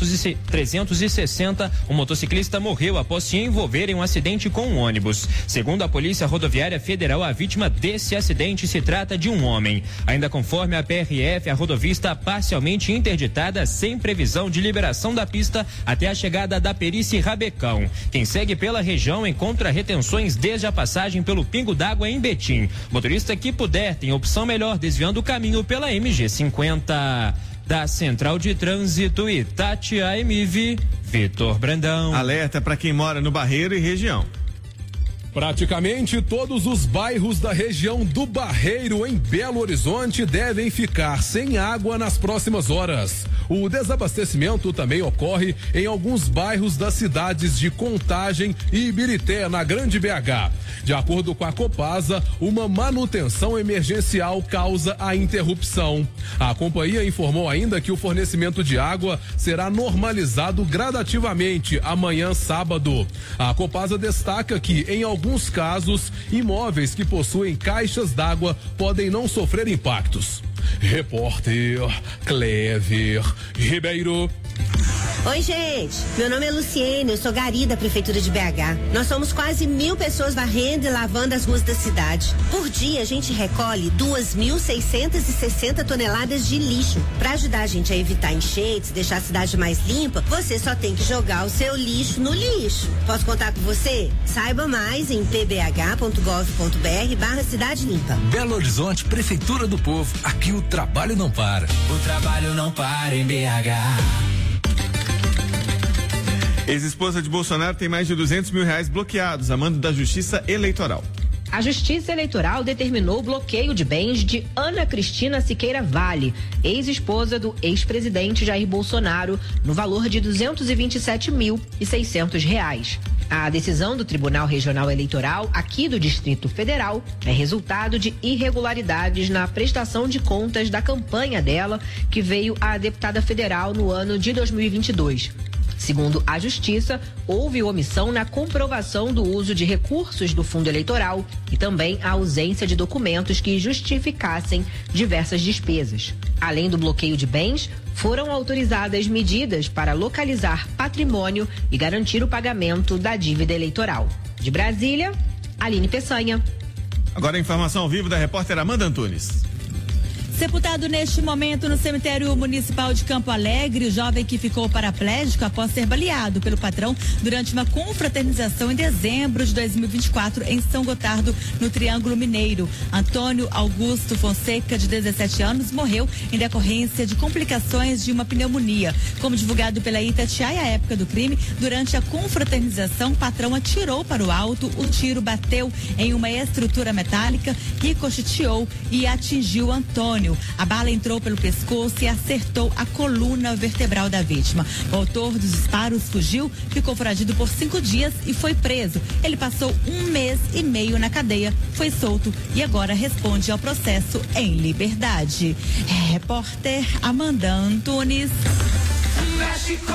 360, um motociclista morreu após se envolver em um acidente com um ônibus. Segundo a Polícia Rodoviária Federal, a vítima desse acidente se trata de um homem. Ainda conforme a PRF, a rodovia está parcialmente interditada, sem previsão de liberação da pista até a chegada da Perícia Rabecão. Quem segue pela região encontra retenções desde a passagem pelo Pingo d'Água em Betim. Motorista que puder tem opção melhor desviando o caminho pela MG 50. Da Central de Trânsito Itatiaia MV, Vitor Brandão. Alerta para quem mora no Barreiro e região. Praticamente todos os bairros da região do Barreiro, em Belo Horizonte, devem ficar sem água nas próximas horas. O desabastecimento também ocorre em alguns bairros das cidades de Contagem e Ibirité, na Grande BH. De acordo com a Copasa, uma manutenção emergencial causa a interrupção. A companhia informou ainda que o fornecimento de água será normalizado gradativamente amanhã, sábado. A Copasa destaca que, em alguns casos, imóveis que possuem caixas d'água podem não sofrer impactos. Repórter Clever Ribeiro. Oi, gente. Meu nome é Luciene, eu sou gari da Prefeitura de BH. Nós somos quase 1.000 pessoas varrendo e lavando as ruas da cidade. Por dia, a gente recolhe 2.660 toneladas de lixo. Para ajudar a gente a evitar enchentes, deixar a cidade mais limpa, você só tem que jogar o seu lixo no lixo. Posso contar com você? Saiba mais em pbh.gov.br/Cidade Limpa. Belo Horizonte, Prefeitura do Povo. Aqui o trabalho não para. O trabalho não para em BH. Ex-esposa de Bolsonaro tem mais de R$200 mil bloqueados a mando da Justiça Eleitoral. A Justiça Eleitoral determinou o bloqueio de bens de Ana Cristina Siqueira Vale, ex-esposa do ex-presidente Jair Bolsonaro, no valor de R$227.600. A decisão do Tribunal Regional Eleitoral aqui do Distrito Federal é resultado de irregularidades na prestação de contas da campanha dela, que veio à deputada federal no ano de 2022. Segundo a Justiça, houve omissão na comprovação do uso de recursos do fundo eleitoral e também a ausência de documentos que justificassem diversas despesas. Além do bloqueio de bens, foram autorizadas medidas para localizar patrimônio e garantir o pagamento da dívida eleitoral. De Brasília, Aline Peçanha. Agora a informação ao vivo da repórter Amanda Antunes. Sepultado neste momento no cemitério municipal de Campo Alegre, o jovem que ficou paraplégico após ser baleado pelo patrão durante uma confraternização em dezembro de 2024 em São Gotardo, no Triângulo Mineiro. Antônio Augusto Fonseca, de 17 anos, morreu em decorrência de complicações de uma pneumonia. Como divulgado pela Itatiaia à época do crime, durante a confraternização, o patrão atirou para o alto, o tiro bateu em uma estrutura metálica, ricocheteou e atingiu Antônio. A bala entrou pelo pescoço e acertou a coluna vertebral da vítima. O autor dos disparos fugiu, ficou foragido por 5 dias e foi preso. Ele passou 1 mês e meio na cadeia, foi solto e agora responde ao processo em liberdade. Repórter Amanda Antunes. México,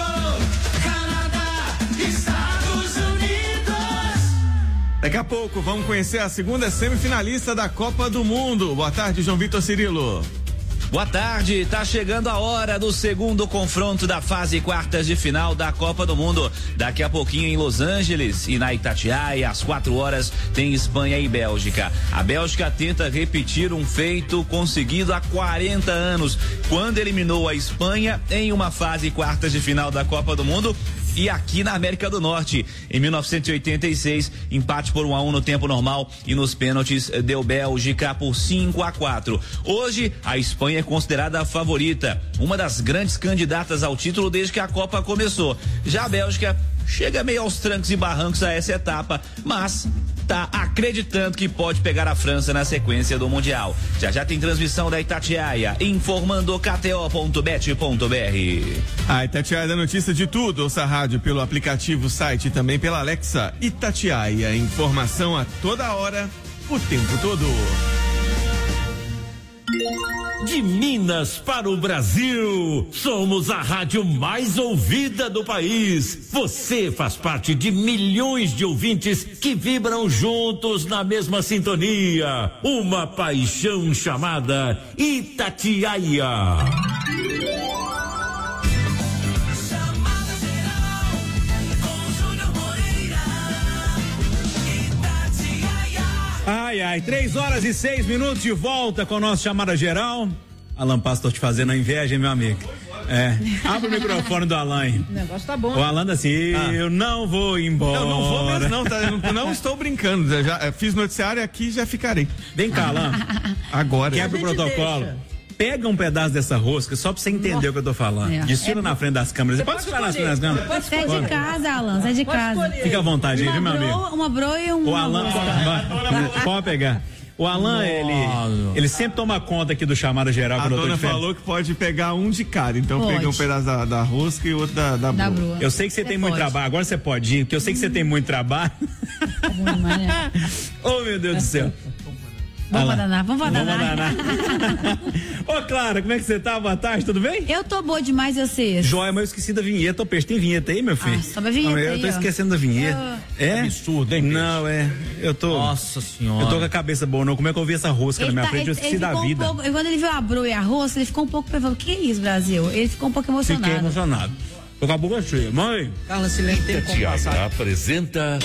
Canadá, Estados Unidos. Daqui a pouco vamos conhecer a segunda semifinalista da Copa do Mundo. Boa tarde, João Vitor Cirilo. Boa tarde, tá chegando a hora do segundo confronto da fase quartas de final da Copa do Mundo. Daqui a pouquinho em Los Angeles e na Itatiaia, às 4 horas, tem Espanha e Bélgica. A Bélgica tenta repetir um feito conseguido há 40 anos, quando eliminou a Espanha em uma fase quartas de final da Copa do Mundo. E aqui na América do Norte, em 1986, empate por 1-1 no tempo normal e nos pênaltis deu Bélgica por 5-4. Hoje, a Espanha é considerada a favorita, uma das grandes candidatas ao título desde que a Copa começou. Já a Bélgica chega meio aos trancos e barrancos a essa etapa, mas tá acreditando que pode pegar a França na sequência do Mundial. Já tem transmissão da Itatiaia, informando kto.bet.br. A Itatiaia dá notícia de tudo. Ouça a rádio pelo aplicativo, site e também pela Alexa. Itatiaia, informação a toda hora, o tempo todo. De Minas para o Brasil, somos a rádio mais ouvida do país. Você faz parte de milhões de ouvintes que vibram juntos na mesma sintonia. Uma paixão chamada Itatiaia. Ai, 3h06 de volta com a nossa chamada geral. Alan Passo, tô te fazendo a inveja, hein, meu amigo? Abre o microfone do Alan. O negócio tá bom. O Alan assim, eu não vou embora. Eu não vou mesmo não, tá? Não estou brincando, já fiz noticiário aqui e já ficarei. Vem cá, Alan. Agora. Quebra o protocolo. Pega um pedaço dessa rosca só pra você entender o que eu tô falando. Desfila na frente das câmeras. Você pode desfilar na frente das câmeras? Sai de casa, Alan, sai de casa. Fica à vontade aí, viu, meu amigo? Uma bro e um. O Alan, pode pegar. O Alan, ele sempre toma conta aqui do chamado geral. A dona falou que pode pegar um de cada, então pega um pedaço da rosca e outro da brua. Eu sei que você tem muito trabalho, agora você pode ir, porque eu sei que você tem muito trabalho. Oh, meu Deus do céu. Vamos danar. Ô, Clara, como é que você tá? Boa tarde, tudo bem? Eu tô boa demais, eu sei. Joia, mas eu esqueci da vinheta. Ô, Peixe, tem vinheta aí, meu filho? Sobe a vinheta aí, eu tô esquecendo da vinheta. É absurdo, hein, Peixe? Não, eu tô... Nossa senhora. Eu tô com a cabeça boa, não. Como é que eu vi essa rosca na minha frente? Eu esqueci da vida. Quando ele viu a broa e a rosca, ele ficou um pouco... Ele falou, o que é isso, Brasil? Ele ficou um pouco emocionado. Fiquei emocionado. Tô com a boca cheia. Mãe. Carla Silene tem como passar. Apresenta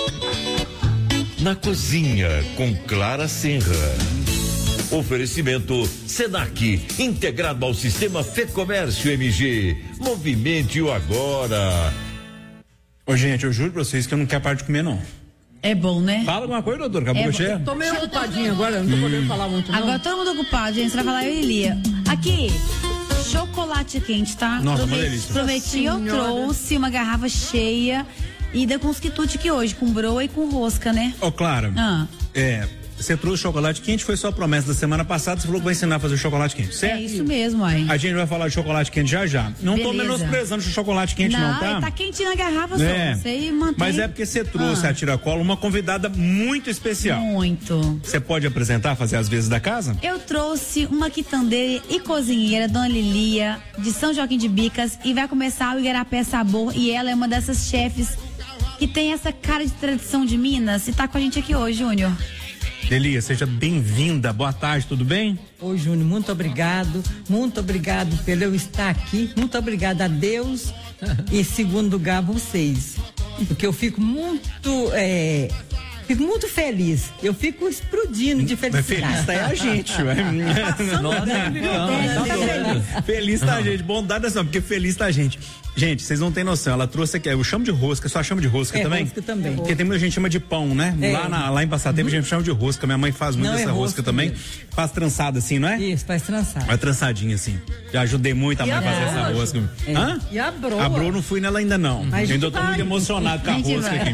Na Cozinha com Clara Serra. Oferecimento Senac, integrado ao sistema FEComércio MG. Movimente-o agora. Ô, gente, eu juro pra vocês que eu não quero parar de comer, não. É bom, né? Fala alguma coisa, doutor, acabou a cheia? Tô meio ocupadinho agora, não tô podendo falar muito, não. Agora todo mundo ocupado, gente, você vai falar eu e Lia. Aqui, chocolate quente, tá? Nossa, uma delícia. Prometi, eu trouxe uma garrafa cheia e ainda com os quitutes aqui hoje, com broa e com rosca, né? Ô, Clara, você trouxe chocolate quente, foi só a promessa da semana passada, você falou que vai ensinar a fazer chocolate quente, certo? É isso mesmo, aí. A gente vai falar de chocolate quente já. Não tô menosprezando o chocolate quente não, tá? Tá quentinho na garrafa só, você mantém. Mas é porque você trouxe a Tiracolo uma convidada muito especial. Muito. Você pode apresentar, fazer as vezes da casa? Eu trouxe uma quitandeira e cozinheira, Dona Lilia, de São Joaquim de Bicas, e vai começar o Igarapé Sabor, e ela é uma dessas chefes que tem essa cara de tradição de Minas e tá com a gente aqui hoje, Júnior. Delia, seja bem-vinda. Boa tarde, tudo bem? Oi, Júnior, muito obrigado pelo eu estar aqui, muito obrigada a Deus e, segundo lugar, vocês, porque eu fico muito feliz, eu fico explodindo de felicidade. Mas feliz tá a gente, ué. Feliz tá a gente, bondade é só, porque feliz tá a gente. Gente, vocês não têm noção, ela trouxe aqui, eu chamo de rosca, só chama de rosca também? Rosca também. Porque tem muita gente que chama de pão, né? Lá em Passatempo a gente chama de rosca, minha mãe faz muito essa rosca também. Mesmo. Faz trançada assim, não é? Isso, faz trançada. Faz trançadinha assim. Já ajudei muito a mãe a fazer essa rosca. Hã? E a broa? A broa não fui nela ainda não. Mas eu ainda tô muito emocionado com a rosca aqui.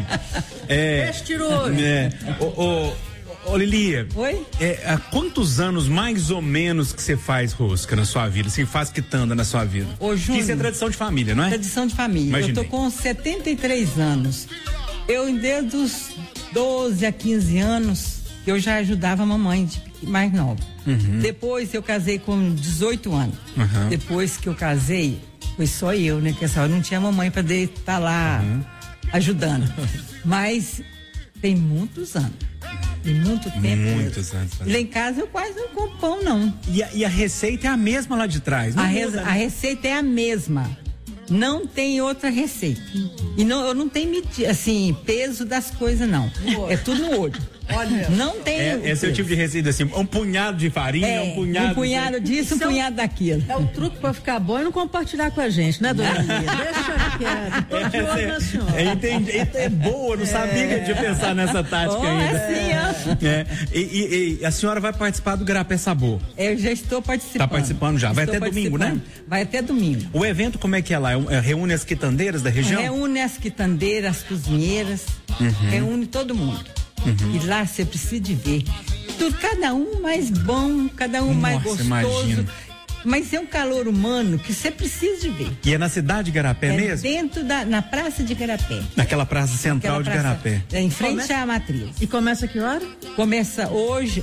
Ô Lilia, oi? Há quantos anos mais ou menos que você faz rosca na sua vida? Assim, faz quitanda na sua vida? Ô, Júnior, isso é tradição de família, não é? Tradição de família. Imaginei. Eu tô com 73 anos. Eu, desde os 12 a 15 anos, eu já ajudava a mamãe mais nova. Uhum. Depois eu casei com 18 anos. Uhum. Depois que eu casei, foi só eu, né? Que essa hora não tinha mamãe pra estar lá ajudando. Mas tem muitos anos. Tem muito tempo. Muitos anos. Lá em casa eu quase não como pão, não. E a receita é a mesma lá de trás, não muda, a receita é a mesma. Não tem outra receita. E eu não tenho peso das coisas, não. É tudo no olho. Olha, não tem. Esse é o tipo de receita assim, um punhado de farinha, um punhado disso, um punhado daquilo. É o truque pra ficar bom e não compartilhar com a gente, né, dona Lilia? Deixa quieto. Tô de olho na senhora. Entendi. É boa, não sabia que eu tinha pensado nessa tática ainda. E a senhora vai participar do Igarapé Sabor? Eu já estou participando. Tá participando já? Vai até domingo, né? Vai até domingo. O evento, como é que é lá? Reúne as quitandeiras da região? Reúne as quitandeiras, as cozinheiras, reúne todo mundo. E lá você precisa de ver. Tudo, cada um mais bom, cada um mais gostoso. Imagino. Mas é um calor humano que você precisa de ver. E é na cidade de Igarapé mesmo? Na praça de Igarapé. Naquela praça central de Igarapé. Em frente à matriz. E começa que hora? Começa hoje,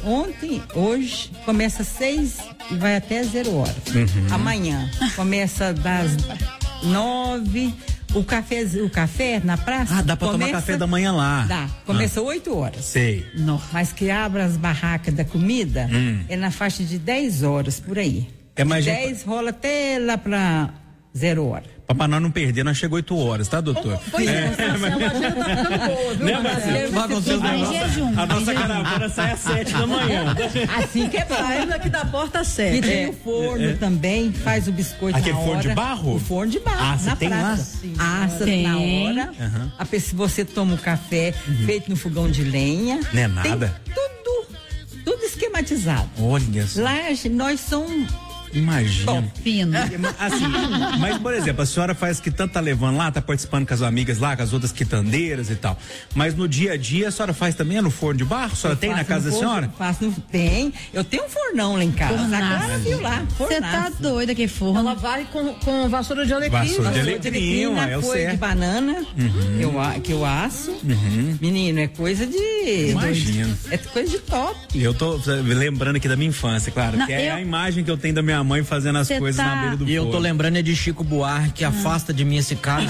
começa 6 e vai até 0 horas. Amanhã começa das 9. O café na praça. Dá pra tomar café da manhã lá. Dá. Começa 8 horas. Sei. Mas que abra as barracas da comida é na faixa de 10 horas por aí. Mais 10 rola até lá pra 0 hora. Pra nós não perder, nós chegou 8 horas, tá, doutor? Pois é, a agenda tá ficando boa, viu? A nossa caravana sai às 7 da manhã. Assim que é bom. Saindo aqui da porta às 7. E tem o forno também, faz o biscoito na hora. Aquele forno de barro? O forno de barro, na tem praça. Assa na hora. Se você toma o café feito no fogão de lenha. Não é nada? Tudo esquematizado. Olha só. Lá nós somos... Imagina. Fino. Assim, mas, por exemplo, a senhora faz que tanto tá levando lá, tá participando com as amigas lá, com as outras quitandeiras e tal. Mas no dia a dia a senhora faz também no forno de barro? A senhora tem na casa da senhora? Tem. Eu tenho um fornão lá em casa. Agora viu lá. Você tá doida que forno? Ela vai com vassoura de alecrim. Vassoura de alecrim, na folha de banana que eu asso. Menino, é coisa de... Imagino. É coisa de top. Eu tô lembrando aqui da minha infância, claro, que é a imagem que eu tenho da minha mãe fazendo as coisas na beira do forno. E eu tô lembrando de Chico Buarque, afasta de mim esse cara.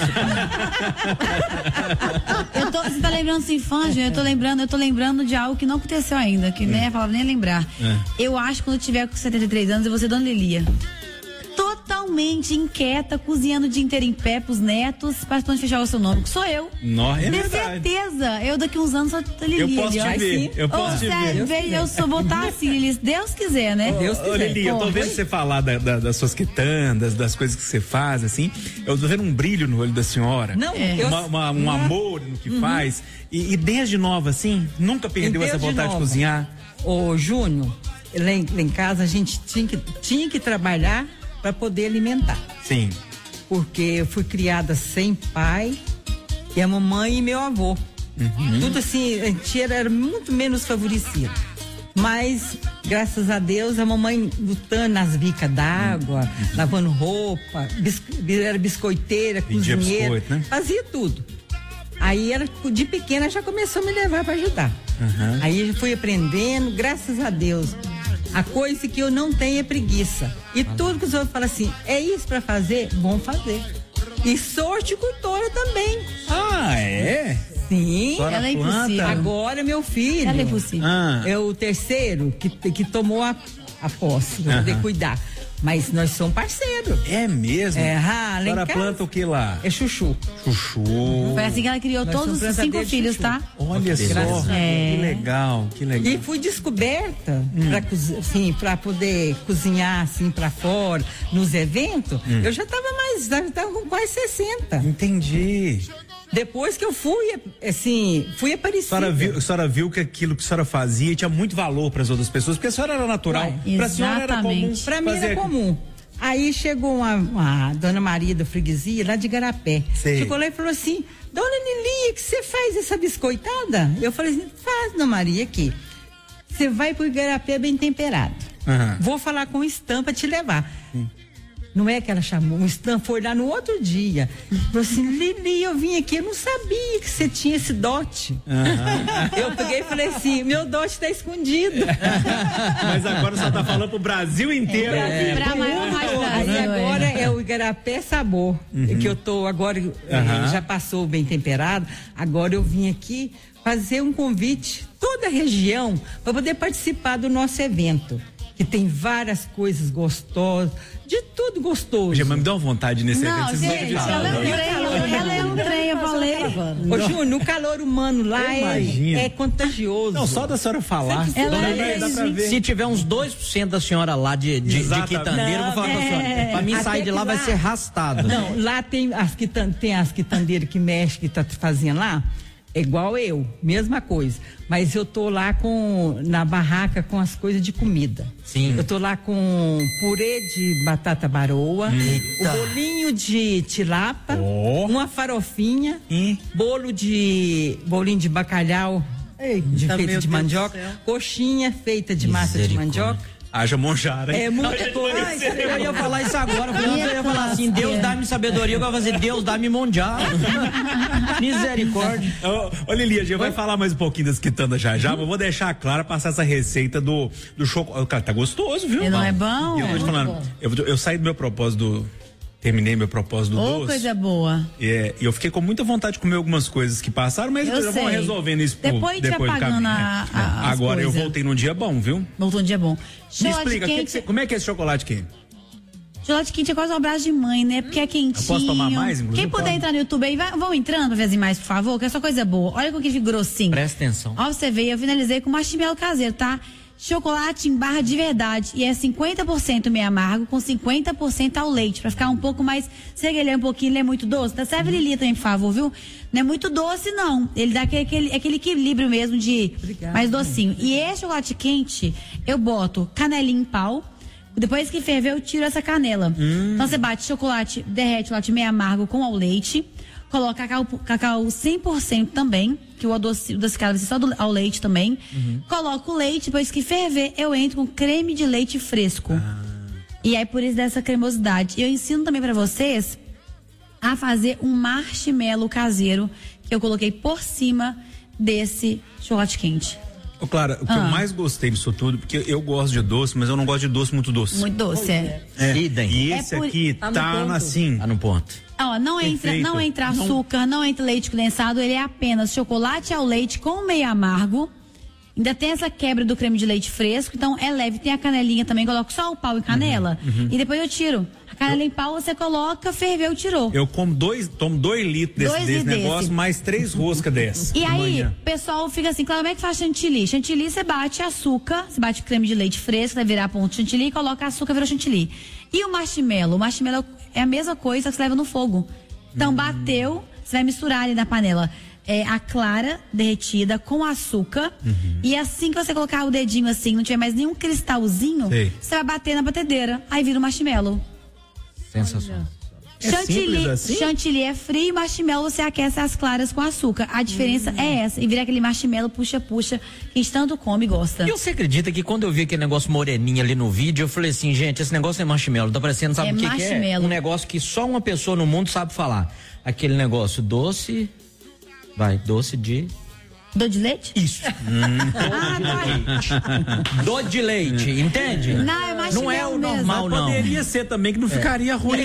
Você tá lembrando sua infância? Eu tô lembrando de algo que não aconteceu ainda, que nem a palavra nem lembrar. Eu acho que quando eu tiver com 73 anos, eu vou ser Dona Lilia. Totalmente totalmente inquieta, cozinhando o dia inteiro em pé pros netos, participando de festival gastronômico. Sou eu. Nossa, é Tenho verdade. certeza. Eu daqui uns anos sou Lili. Eu posso te ver. Eu posso te ver. Eu sou botar assim, Lili, se Deus quiser, né? Deus quiser. Ô, Lili, eu tô vendo você falar das suas quitandas, das coisas que você faz, assim. Eu tô vendo um brilho no olho da senhora. Não, um amor no que faz. E desde nova, assim, nunca perdeu essa vontade de cozinhar? Ô, Júnior, lá em casa a gente tinha que trabalhar para poder alimentar. Sim. Porque eu fui criada sem pai, e a mamãe e meu avô. Tudo assim, a gente era muito menos favorecido. Mas, graças a Deus, a mamãe lutando nas bicas d'água, lavando roupa, era biscoiteira, vendia cozinheira, biscoito, né? fazia tudo. Aí ela, de pequena, já começou a me levar para ajudar. Aí eu fui aprendendo, graças a Deus. A coisa que eu não tenho é preguiça. E tudo que os outros falam assim, é isso para fazer? Vamos fazer. E sou horticultora também. Ah, é? Sim. Ela é impossível. Agora, meu filho. Ela é impossível. É o terceiro que tomou a posse, pra poder cuidar. Mas nós somos parceiros. É mesmo? Lá em Agora casa. planta o que lá? É chuchu. Chuchu. Foi assim que ela criou Nós todos somos os 5 plantadeira de filhos, chuchu. tá? Olha só, que legal, que legal. E fui descoberta pra poder cozinhar assim pra fora, nos eventos. Eu já tava com quase 60. Entendi. Depois que eu fui aparecida. A senhora viu que aquilo que a senhora fazia tinha muito valor para as outras pessoas, porque a senhora era natural. Para a senhora era comum. Para mim era comum. Aí chegou uma dona Maria da freguesia lá de Igarapé. Chegou lá e falou assim: Dona Lilia, que você faz essa biscoitada? Eu falei assim: faz, Dona Maria, aqui. Você vai pro Igarapé bem temperado. Vou falar com o Stan pra te levar. Não é que ela chamou, o Stan foi lá no outro dia. Falou assim: Lili, eu vim aqui, eu não sabia que você tinha esse dote. Eu peguei e falei assim: meu dote tá escondido. Mas agora só tá falando pro Brasil inteiro. Pra maior mais Brasil. Aí agora é o Igarapé Sabor, que eu tô agora, já passou o bem temperado, agora eu vim aqui fazer um convite, toda a região, para poder participar do nosso evento. Que tem várias coisas gostosas, de tudo gostoso. Já me dá uma vontade nesse evento. Não, gente, ela é um trem, eu falei. Ô, Júnior, o calor humano lá é contagioso. Não, só da senhora falar. Dá pra ver. Se tiver uns 2% da senhora lá de quitandeiro, eu vou falar com a senhora. Pra mim sair de lá vai ser arrastado. Não, lá tem as quitandeiras que mexem, que tá fazendo lá. É igual eu, mesma coisa. Mas eu tô lá na barraca com as coisas de comida. Sim. Eu tô lá com purê de batata baroa, o bolinho de tilapa, uma farofinha, bolinho de bacalhau feito de mandioca, coxinha feita de massa de mandioca. Haja monjara, hein? É muita coisa. Eu ia falar isso agora, eu ia falar assim: Deus dá-me sabedoria, eu vou fazer Deus dá-me mundial. Misericórdia. Ô, Lili, a gente vai falar mais um pouquinho das quitandas já, mas eu vou deixar a Clara passar essa receita do chocolate. Cara, tá gostoso, viu? Não é bom? E eu tô te falando, eu saí do meu propósito terminei meu propósito do doce. Coisa boa. E eu fiquei com muita vontade de comer algumas coisas que passaram, mas eu vou resolvendo isso depois do caminho. Agora eu voltei num dia bom, viu? Voltou num dia bom. Me explica, como é que é esse chocolate quente? Chocolate quente é quase um abraço de mãe, né? Porque é quentinho. Eu posso tomar mais, inclusive? Quem puder entrar no YouTube aí, vão entrando pra ver as imagens, por favor, que é só coisa boa. Olha como que fica grossinho. Presta atenção. Ó, você vê, eu finalizei com marshmallow caseiro, tá? Chocolate em barra de verdade. E é 50% meio amargo, com 50% ao leite. Pra ficar um pouco mais. Se ele é um pouquinho, ele é muito doce. Dá serve Lili também, por favor, viu? Não é muito doce, não. Ele dá aquele equilíbrio mesmo de mais docinho. E esse chocolate quente, eu boto canelinha em pau. Depois que ferver, eu tiro essa canela. Então você bate chocolate, derrete chocolate meio amargo com ao leite. Coloca cacau 100% também, que o adocicado vai ser só ao leite também. Coloco o leite, depois que ferver, eu entro com creme de leite fresco. E aí, por isso dessa cremosidade. Eu ensino também pra vocês a fazer um marshmallow caseiro, que eu coloquei por cima desse chocolate quente. Ô, Clara, o que eu mais gostei disso tudo, porque eu gosto de doce, mas eu não gosto de doce muito doce. Muito doce, E esse aqui tá assim. Tá no ponto. Ó, não entra açúcar, não entra leite condensado, ele é apenas chocolate ao leite com meio amargo. Ainda tem essa quebra do creme de leite fresco, então é leve. Tem a canelinha também, coloco só o pau e canela. E depois eu tiro Canela em pau você coloca, ferveu, tirou. Eu tomo 2 litros desse negócio, mais 3 roscas dessas. E aí, o pessoal fica assim, claro, como é que faz chantilly? Chantilly você bate açúcar, você bate creme de leite fresco, vai virar ponto chantilly, coloca açúcar, virou chantilly. E o marshmallow? O marshmallow é a mesma coisa que você leva no fogo. Então, bateu, você vai misturar ali na panela a clara derretida com açúcar. E assim que você colocar o dedinho assim, não tiver mais nenhum cristalzinho, você vai bater na batedeira. Aí vira o marshmallow. Sensacional. Chantilly é frio, marshmallow você aquece as claras com açúcar. A diferença é essa. E vira aquele marshmallow puxa-puxa que a gente tanto come e gosta. E você acredita que quando eu vi aquele negócio moreninho ali no vídeo, eu falei assim, gente, esse negócio é marshmallow. Tá parecendo, sabe o que é? Um negócio que só uma pessoa no mundo sabe falar. Aquele negócio doce de... Doce de leite? Isso. Doce de leite, entende? Não, é marshmallow. Não é o normal, não. Poderia ser também, que não ficaria ruim,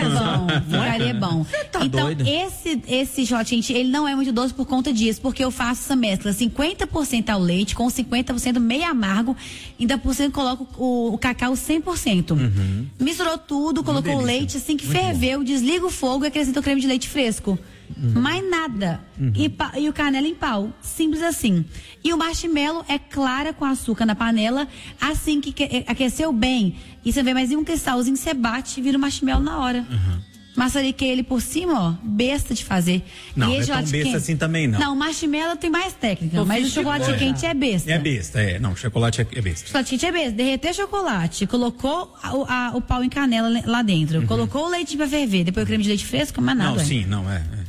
Ficaria bom. Tá então, doido. esse shot, gente, ele não é muito doce por conta disso, porque eu faço essa mescla, 50% ao leite, com 50% meio amargo, ainda por cento coloco o cacau 100%. Misturou tudo, colocou o leite, assim que ferveu, desliga o fogo e acrescenta o creme de leite fresco. Mais nada. E o canela em pau. Simples assim. E o marshmallow é clara com açúcar na panela. Assim que aqueceu bem e você vê mais um cristalzinho, você bate e vira o marshmallow na hora. Maçariquei ele por cima, ó, besta de fazer. Não, é tão besta assim também não. Não, o marshmallow tem mais técnica, mas o chocolate quente é besta. É besta, não, chocolate é besta. Chocolate quente é besta. Derreter chocolate, colocou o pau em canela lá dentro, colocou o leite pra ferver, depois o creme de leite fresco, mas nada. Não, sim, não,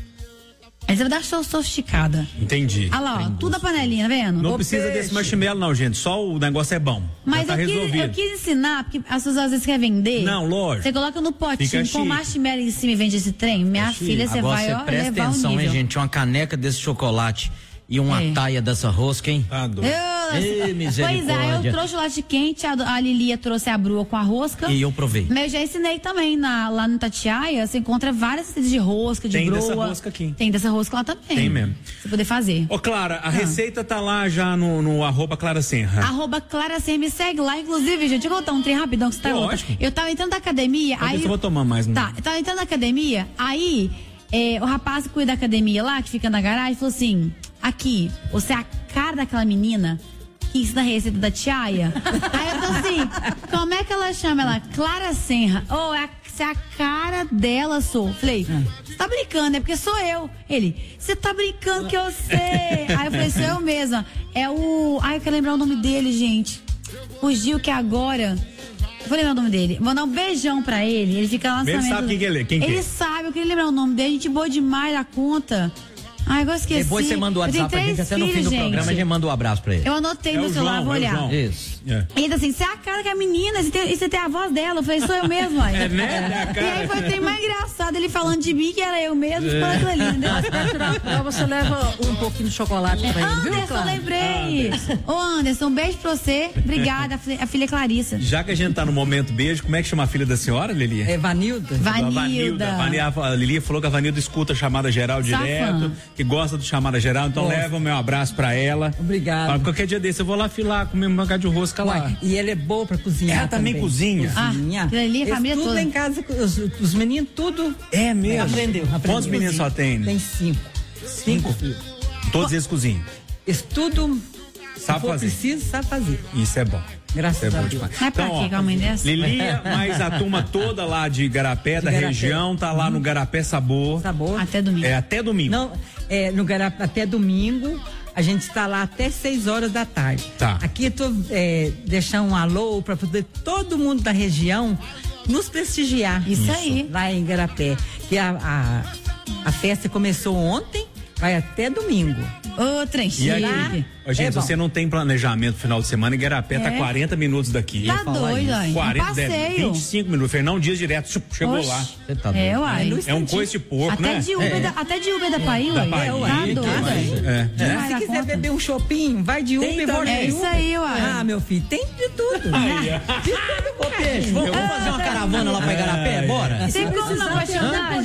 Aí você vai dar sofisticada. Entendi. Olha lá, ó, tudo a panelinha, tá vendo? Não precisa desse marshmallow não, gente, só o negócio é bom. Mas tá eu quis ensinar, porque as pessoas às vezes querem vender. Não, lógico. Você coloca no potinho Fica com chique. marshmallow em cima e vende esse trem. Minha filha, você agora vai, você ó, presta levar atenção, o nível. hein, gente, uma caneca desse chocolate e uma taia dessa rosca, hein? Tá doido. Ei, misericórdia. Pois é, eu trouxe o chocolate quente, a Lilia trouxe a brua com a rosca. E eu provei. Mas eu já ensinei também lá no Tatiaia, você encontra várias receitas de rosca, de broa. Tem dessa rosca aqui. Tem dessa rosca lá também. Tem mesmo. Você poder fazer. Ô, Clara, a receita tá lá já no @Clara Senra. @Clara Senra, me segue lá. Inclusive, gente, eu vou contar um trem rapidão que você tá louca. Eu tava entrando na academia, aí... eu vou tomar mais, né? Tá, eu tava entrando na academia, aí o rapaz que cuida da academia lá, que fica na garagem, falou assim, aqui, você é a cara daquela menina que ensina a receita da Tiaia. Aí eu tô assim, como é que ela chama? Ela, Clara Senra. Você é a cara dela, sou. Falei, você tá brincando, é porque sou eu. Ele, você tá brincando que eu sei. Aí eu falei, sou eu mesma. É o... Ai, eu quero lembrar o nome dele, gente. Fugiu que agora... Vou lembrar o nome dele. Vou dar um beijão pra ele. Ele fica lá no lançamento. Ele sabe quem que ele é. Ele sabe, eu queria lembrar o nome dele. Gente boa demais da conta. Ai, agora esqueci. Depois você manda o WhatsApp pra gente, até no fim do programa a gente manda um abraço pra ele. Eu anotei no celular, vou olhar. Isso. E ele assim, você é a cara que a menina, e você tem a voz dela. Eu falei, sou eu mesmo, aí. É, né? E aí foi até mais engraçado ele falando de mim, que era eu mesmo, ficou aquilo ali, entendeu? Mas pra tirar a prova, você leva um pouquinho de chocolate pra ele, viu, Anderson, Clara? lembrei. Ô, Anderson, um beijo pra você. Obrigada, a filha Clarissa. Já que a gente tá no momento beijo, como é que chama a filha da senhora, Lilia? É Vanilda. A Lilia falou que a Vanilda escuta a chamada geral direto, que gosta do chamada geral, então leva o meu abraço pra ela. Obrigado. Qualquer dia desse eu vou lá filar, comer um mangá de rosca lá. E ela é boa pra cozinhar. Ela também cozinha. Ali, a família tudo toda. em casa, os meninos, tudo. É mesmo? Aprendeu. Quantos meninos só tem? Tem 5. 5 filhos. Todos eles cozinham. Isso tudo, sabe fazer. Preciso, sabe fazer. Isso é bom. Graças a Deus. Mas pra quê com a mãe dessa? Lilia, mas a turma toda lá de Igarapé, da região, tá lá no Igarapé Sabor. Até domingo. É, até domingo. Não, no Igarapé até domingo. A gente está lá até 6 horas da tarde. Tá. Aqui eu tô deixando um alô para poder todo mundo da região nos prestigiar. Isso aí. Lá em Igarapé. Que a festa começou ontem, vai até domingo. Ô, trem chique. Gente, se você não tem planejamento no final de semana, Igarapé tá 40 minutos daqui. Tá doido, aí. 40, 25 minutos. Fernão Dias direto, chegou lá. Você tá doido. Uai. É um coice de porco, até né? De Uber até de Uber da Paí, uai. Tá doido. Se quiser beber um chopinho, vai de Uber e volta de Uber. É isso aí, uai. Ah, meu filho, tem de tudo. Ô, Peixe, vamos fazer uma caravana lá pra Igarapé? Bora? Tem como não, apaixonado? Tem um colchão lá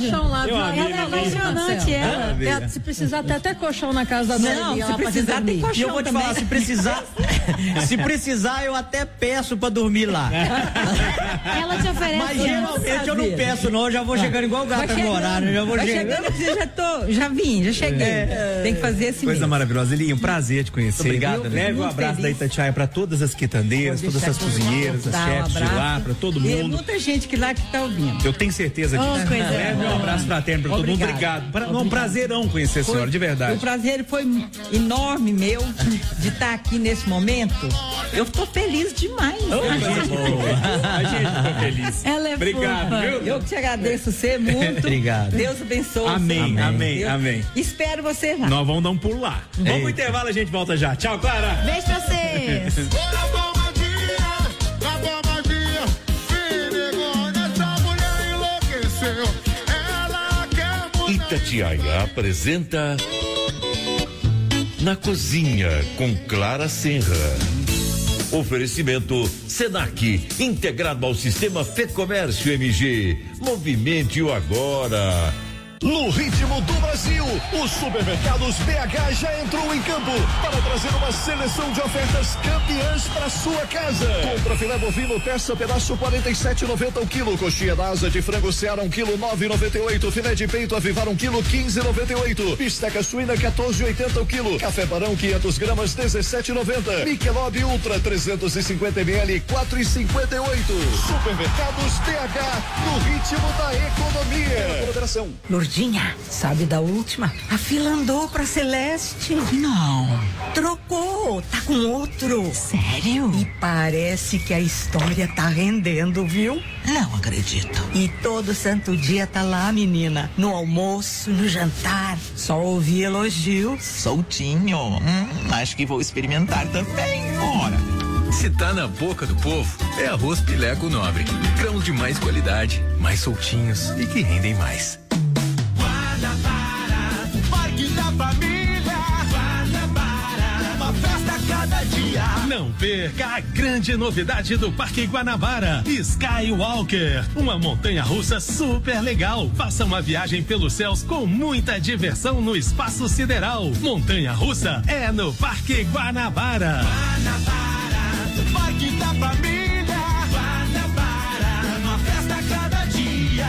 Ela é apaixonante, ela. Se precisar, até colchão na casa da Dona. Não, se precisar, tem colchão. E eu vou te falar, se precisar, eu até peço pra dormir lá. Ela te oferece. Mas geralmente eu não peço, não. Eu já vou chegando igual o gato no horário. Já vou chegando. Já cheguei. Tem que fazer assim. Coisa maravilhosa. Elinho, um prazer te conhecer. Obrigado. Leve um abraço da Itatiaia pra todas as quitandeiras, todas as cozinheiras, as chefes de lá, pra todo mundo. E muita gente que lá que tá ouvindo. Eu tenho certeza disso. Leve um abraço fraterno pra todo mundo. Obrigado. Um prazerão conhecer a senhora, de verdade. O prazer foi enorme meu de estar aqui nesse momento. Eu tô feliz demais. A gente ficou feliz. Ela é obrigado, fofa. viu? Eu que te agradeço você muito. Obrigado. Deus abençoe. Amém. Espero você lá. Nós vamos dar um pulo lá. Vamos pro intervalo, a gente volta já. Tchau, Clara. Beijo pra vocês. Itatiaia apresenta Na Cozinha com Clara Serra. Oferecimento Senac, integrado ao sistema FEComércio MG. Movimente-o agora. No ritmo do Brasil, os supermercados BH já entrou em campo para trazer uma seleção de ofertas campeãs para sua casa. Compra filé bovino, peça pedaço 47,90 o quilo, coxinha da asa de frango Seara 1 quilo 9,98, filé de peito Avivar 1 quilo 15,98, bisteca suína 14,80 o quilo, café Barão 500 gramas 17,90, Michelob Ultra 350 ml 4,58. Supermercados BH, no ritmo da economia. Moderação. Lourdinha, sabe da última? A fila andou pra Celeste. Não. Trocou, tá com outro. Sério? E parece que a história tá rendendo, viu? Não acredito. E todo santo dia tá lá, menina. No almoço, no jantar. Só ouvi elogios. Soltinho. Acho que vou experimentar também. Ora. Se tá na boca do povo, é arroz Pileco Nobre. Grãos de mais qualidade, mais soltinhos e que rendem mais. Parque da Família. Guanabara, uma festa a cada dia. Não perca a grande novidade do Parque Guanabara, Skywalker, uma montanha-russa super legal. Faça uma viagem pelos céus com muita diversão no espaço sideral. Montanha-russa é no Parque Guanabara. Guanabara, Parque da Família. Guanabara, uma festa a cada dia.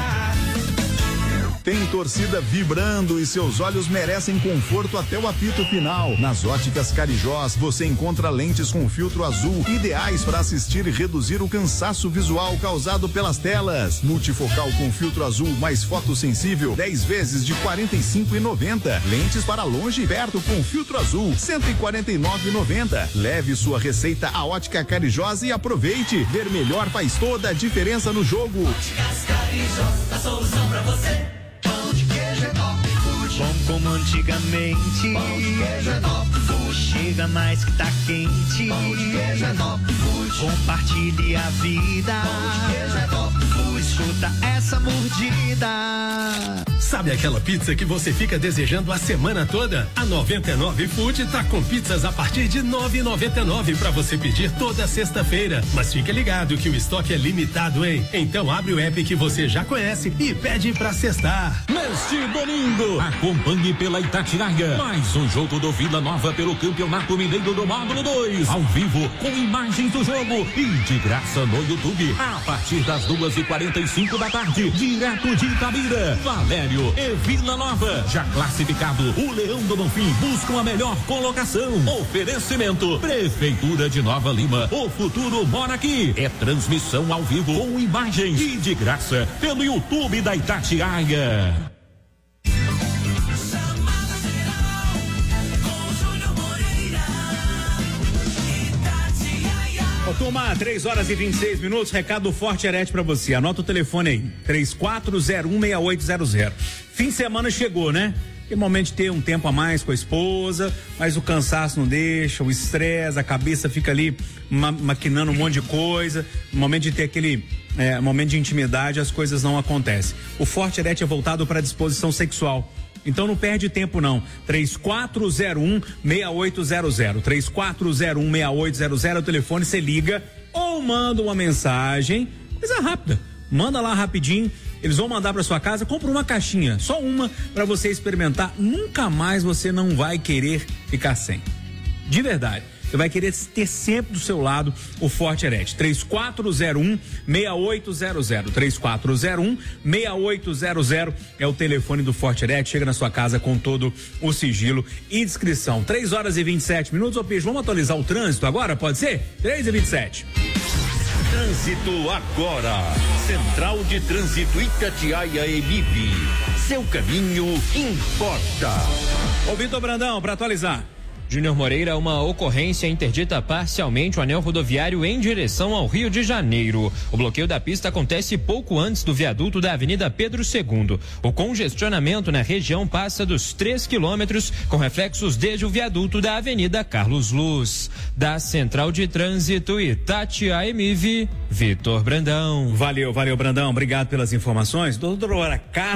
Tem torcida vibrando e seus olhos merecem conforto até o apito final. Nas Óticas Carijós, você encontra lentes com filtro azul, ideais para assistir e reduzir o cansaço visual causado pelas telas. Multifocal com filtro azul mais fotossensível, 10 vezes de R$ 45,90. Lentes para longe e perto com filtro azul, R$ 149,90. Leve sua receita à Ótica Carijós e aproveite. Ver melhor faz toda a diferença no jogo. Óticas Carijós, a solução pra você. Pão de queijo é top food. Bom como antigamente. Pão de queijo é top food. Chega mais que tá quente. Pão de queijo é top food. Compartilhe a vida. Pão de queijo é top food. Escuta essa mordida. Sabe aquela pizza que você fica desejando a semana toda? A 99 Food tá com pizzas a partir de R$ 9,99 para você pedir toda sexta-feira. Mas fica ligado que o estoque é limitado, hein? Então abre o app que você já conhece e pede pra sextar. Neste domingo, acompanhe pela Itatiaia mais um jogo do Vila Nova pelo Campeonato Mineiro do Módulo 2, ao vivo, com imagens do jogo e de graça no YouTube, a partir das 2h45 da tarde, direto de Itabira. Valério e Vila Nova, já classificado, o Leão do Bonfim buscam a melhor colocação. Oferecimento Prefeitura de Nova Lima, o futuro mora aqui. É transmissão ao vivo com imagens e de graça pelo YouTube da Itatiaia. Ô, turma, 3h26, recado Forte Arete pra você. Anota o telefone aí, 34016800. Fim de semana chegou, né? Aquele momento de ter um tempo a mais com a esposa, mas o cansaço não deixa, o estresse, a cabeça fica ali maquinando um monte de coisa. No momento de ter aquele momento de intimidade, as coisas não acontecem. O Forte Arete é voltado para a disposição sexual. Então não perde tempo não, 3401-6800, 3401-6800, o telefone, você liga ou manda uma mensagem, coisa rápida, manda lá rapidinho Eles vão mandar para sua casa, compra uma caixinha, só uma para você experimentar. Nunca mais você não vai querer ficar sem. De verdade. Você vai querer ter sempre do seu lado o Forte Erete. 3401-6800. 3401-6800 é o telefone do Forte Erete. Chega na sua casa com todo o sigilo e descrição. 3h27. Ô Peixe, vamos atualizar o trânsito agora? Pode ser? 3h27. Trânsito agora. Central de Trânsito Itatiaia Emíbi. Seu caminho importa. Ô Vitor Brandão, para atualizar. Júnior Moreira, uma ocorrência interdita parcialmente o anel rodoviário em direção ao Rio de Janeiro. O bloqueio da pista acontece pouco antes do viaduto da Avenida Pedro II. O congestionamento na região passa dos 3 quilômetros, com reflexos desde o viaduto da Avenida Carlos Luz. Da Central de Trânsito Itatiaia Emíbi, Vitor Brandão. Valeu, Brandão. Obrigado pelas informações. Doutora Carlos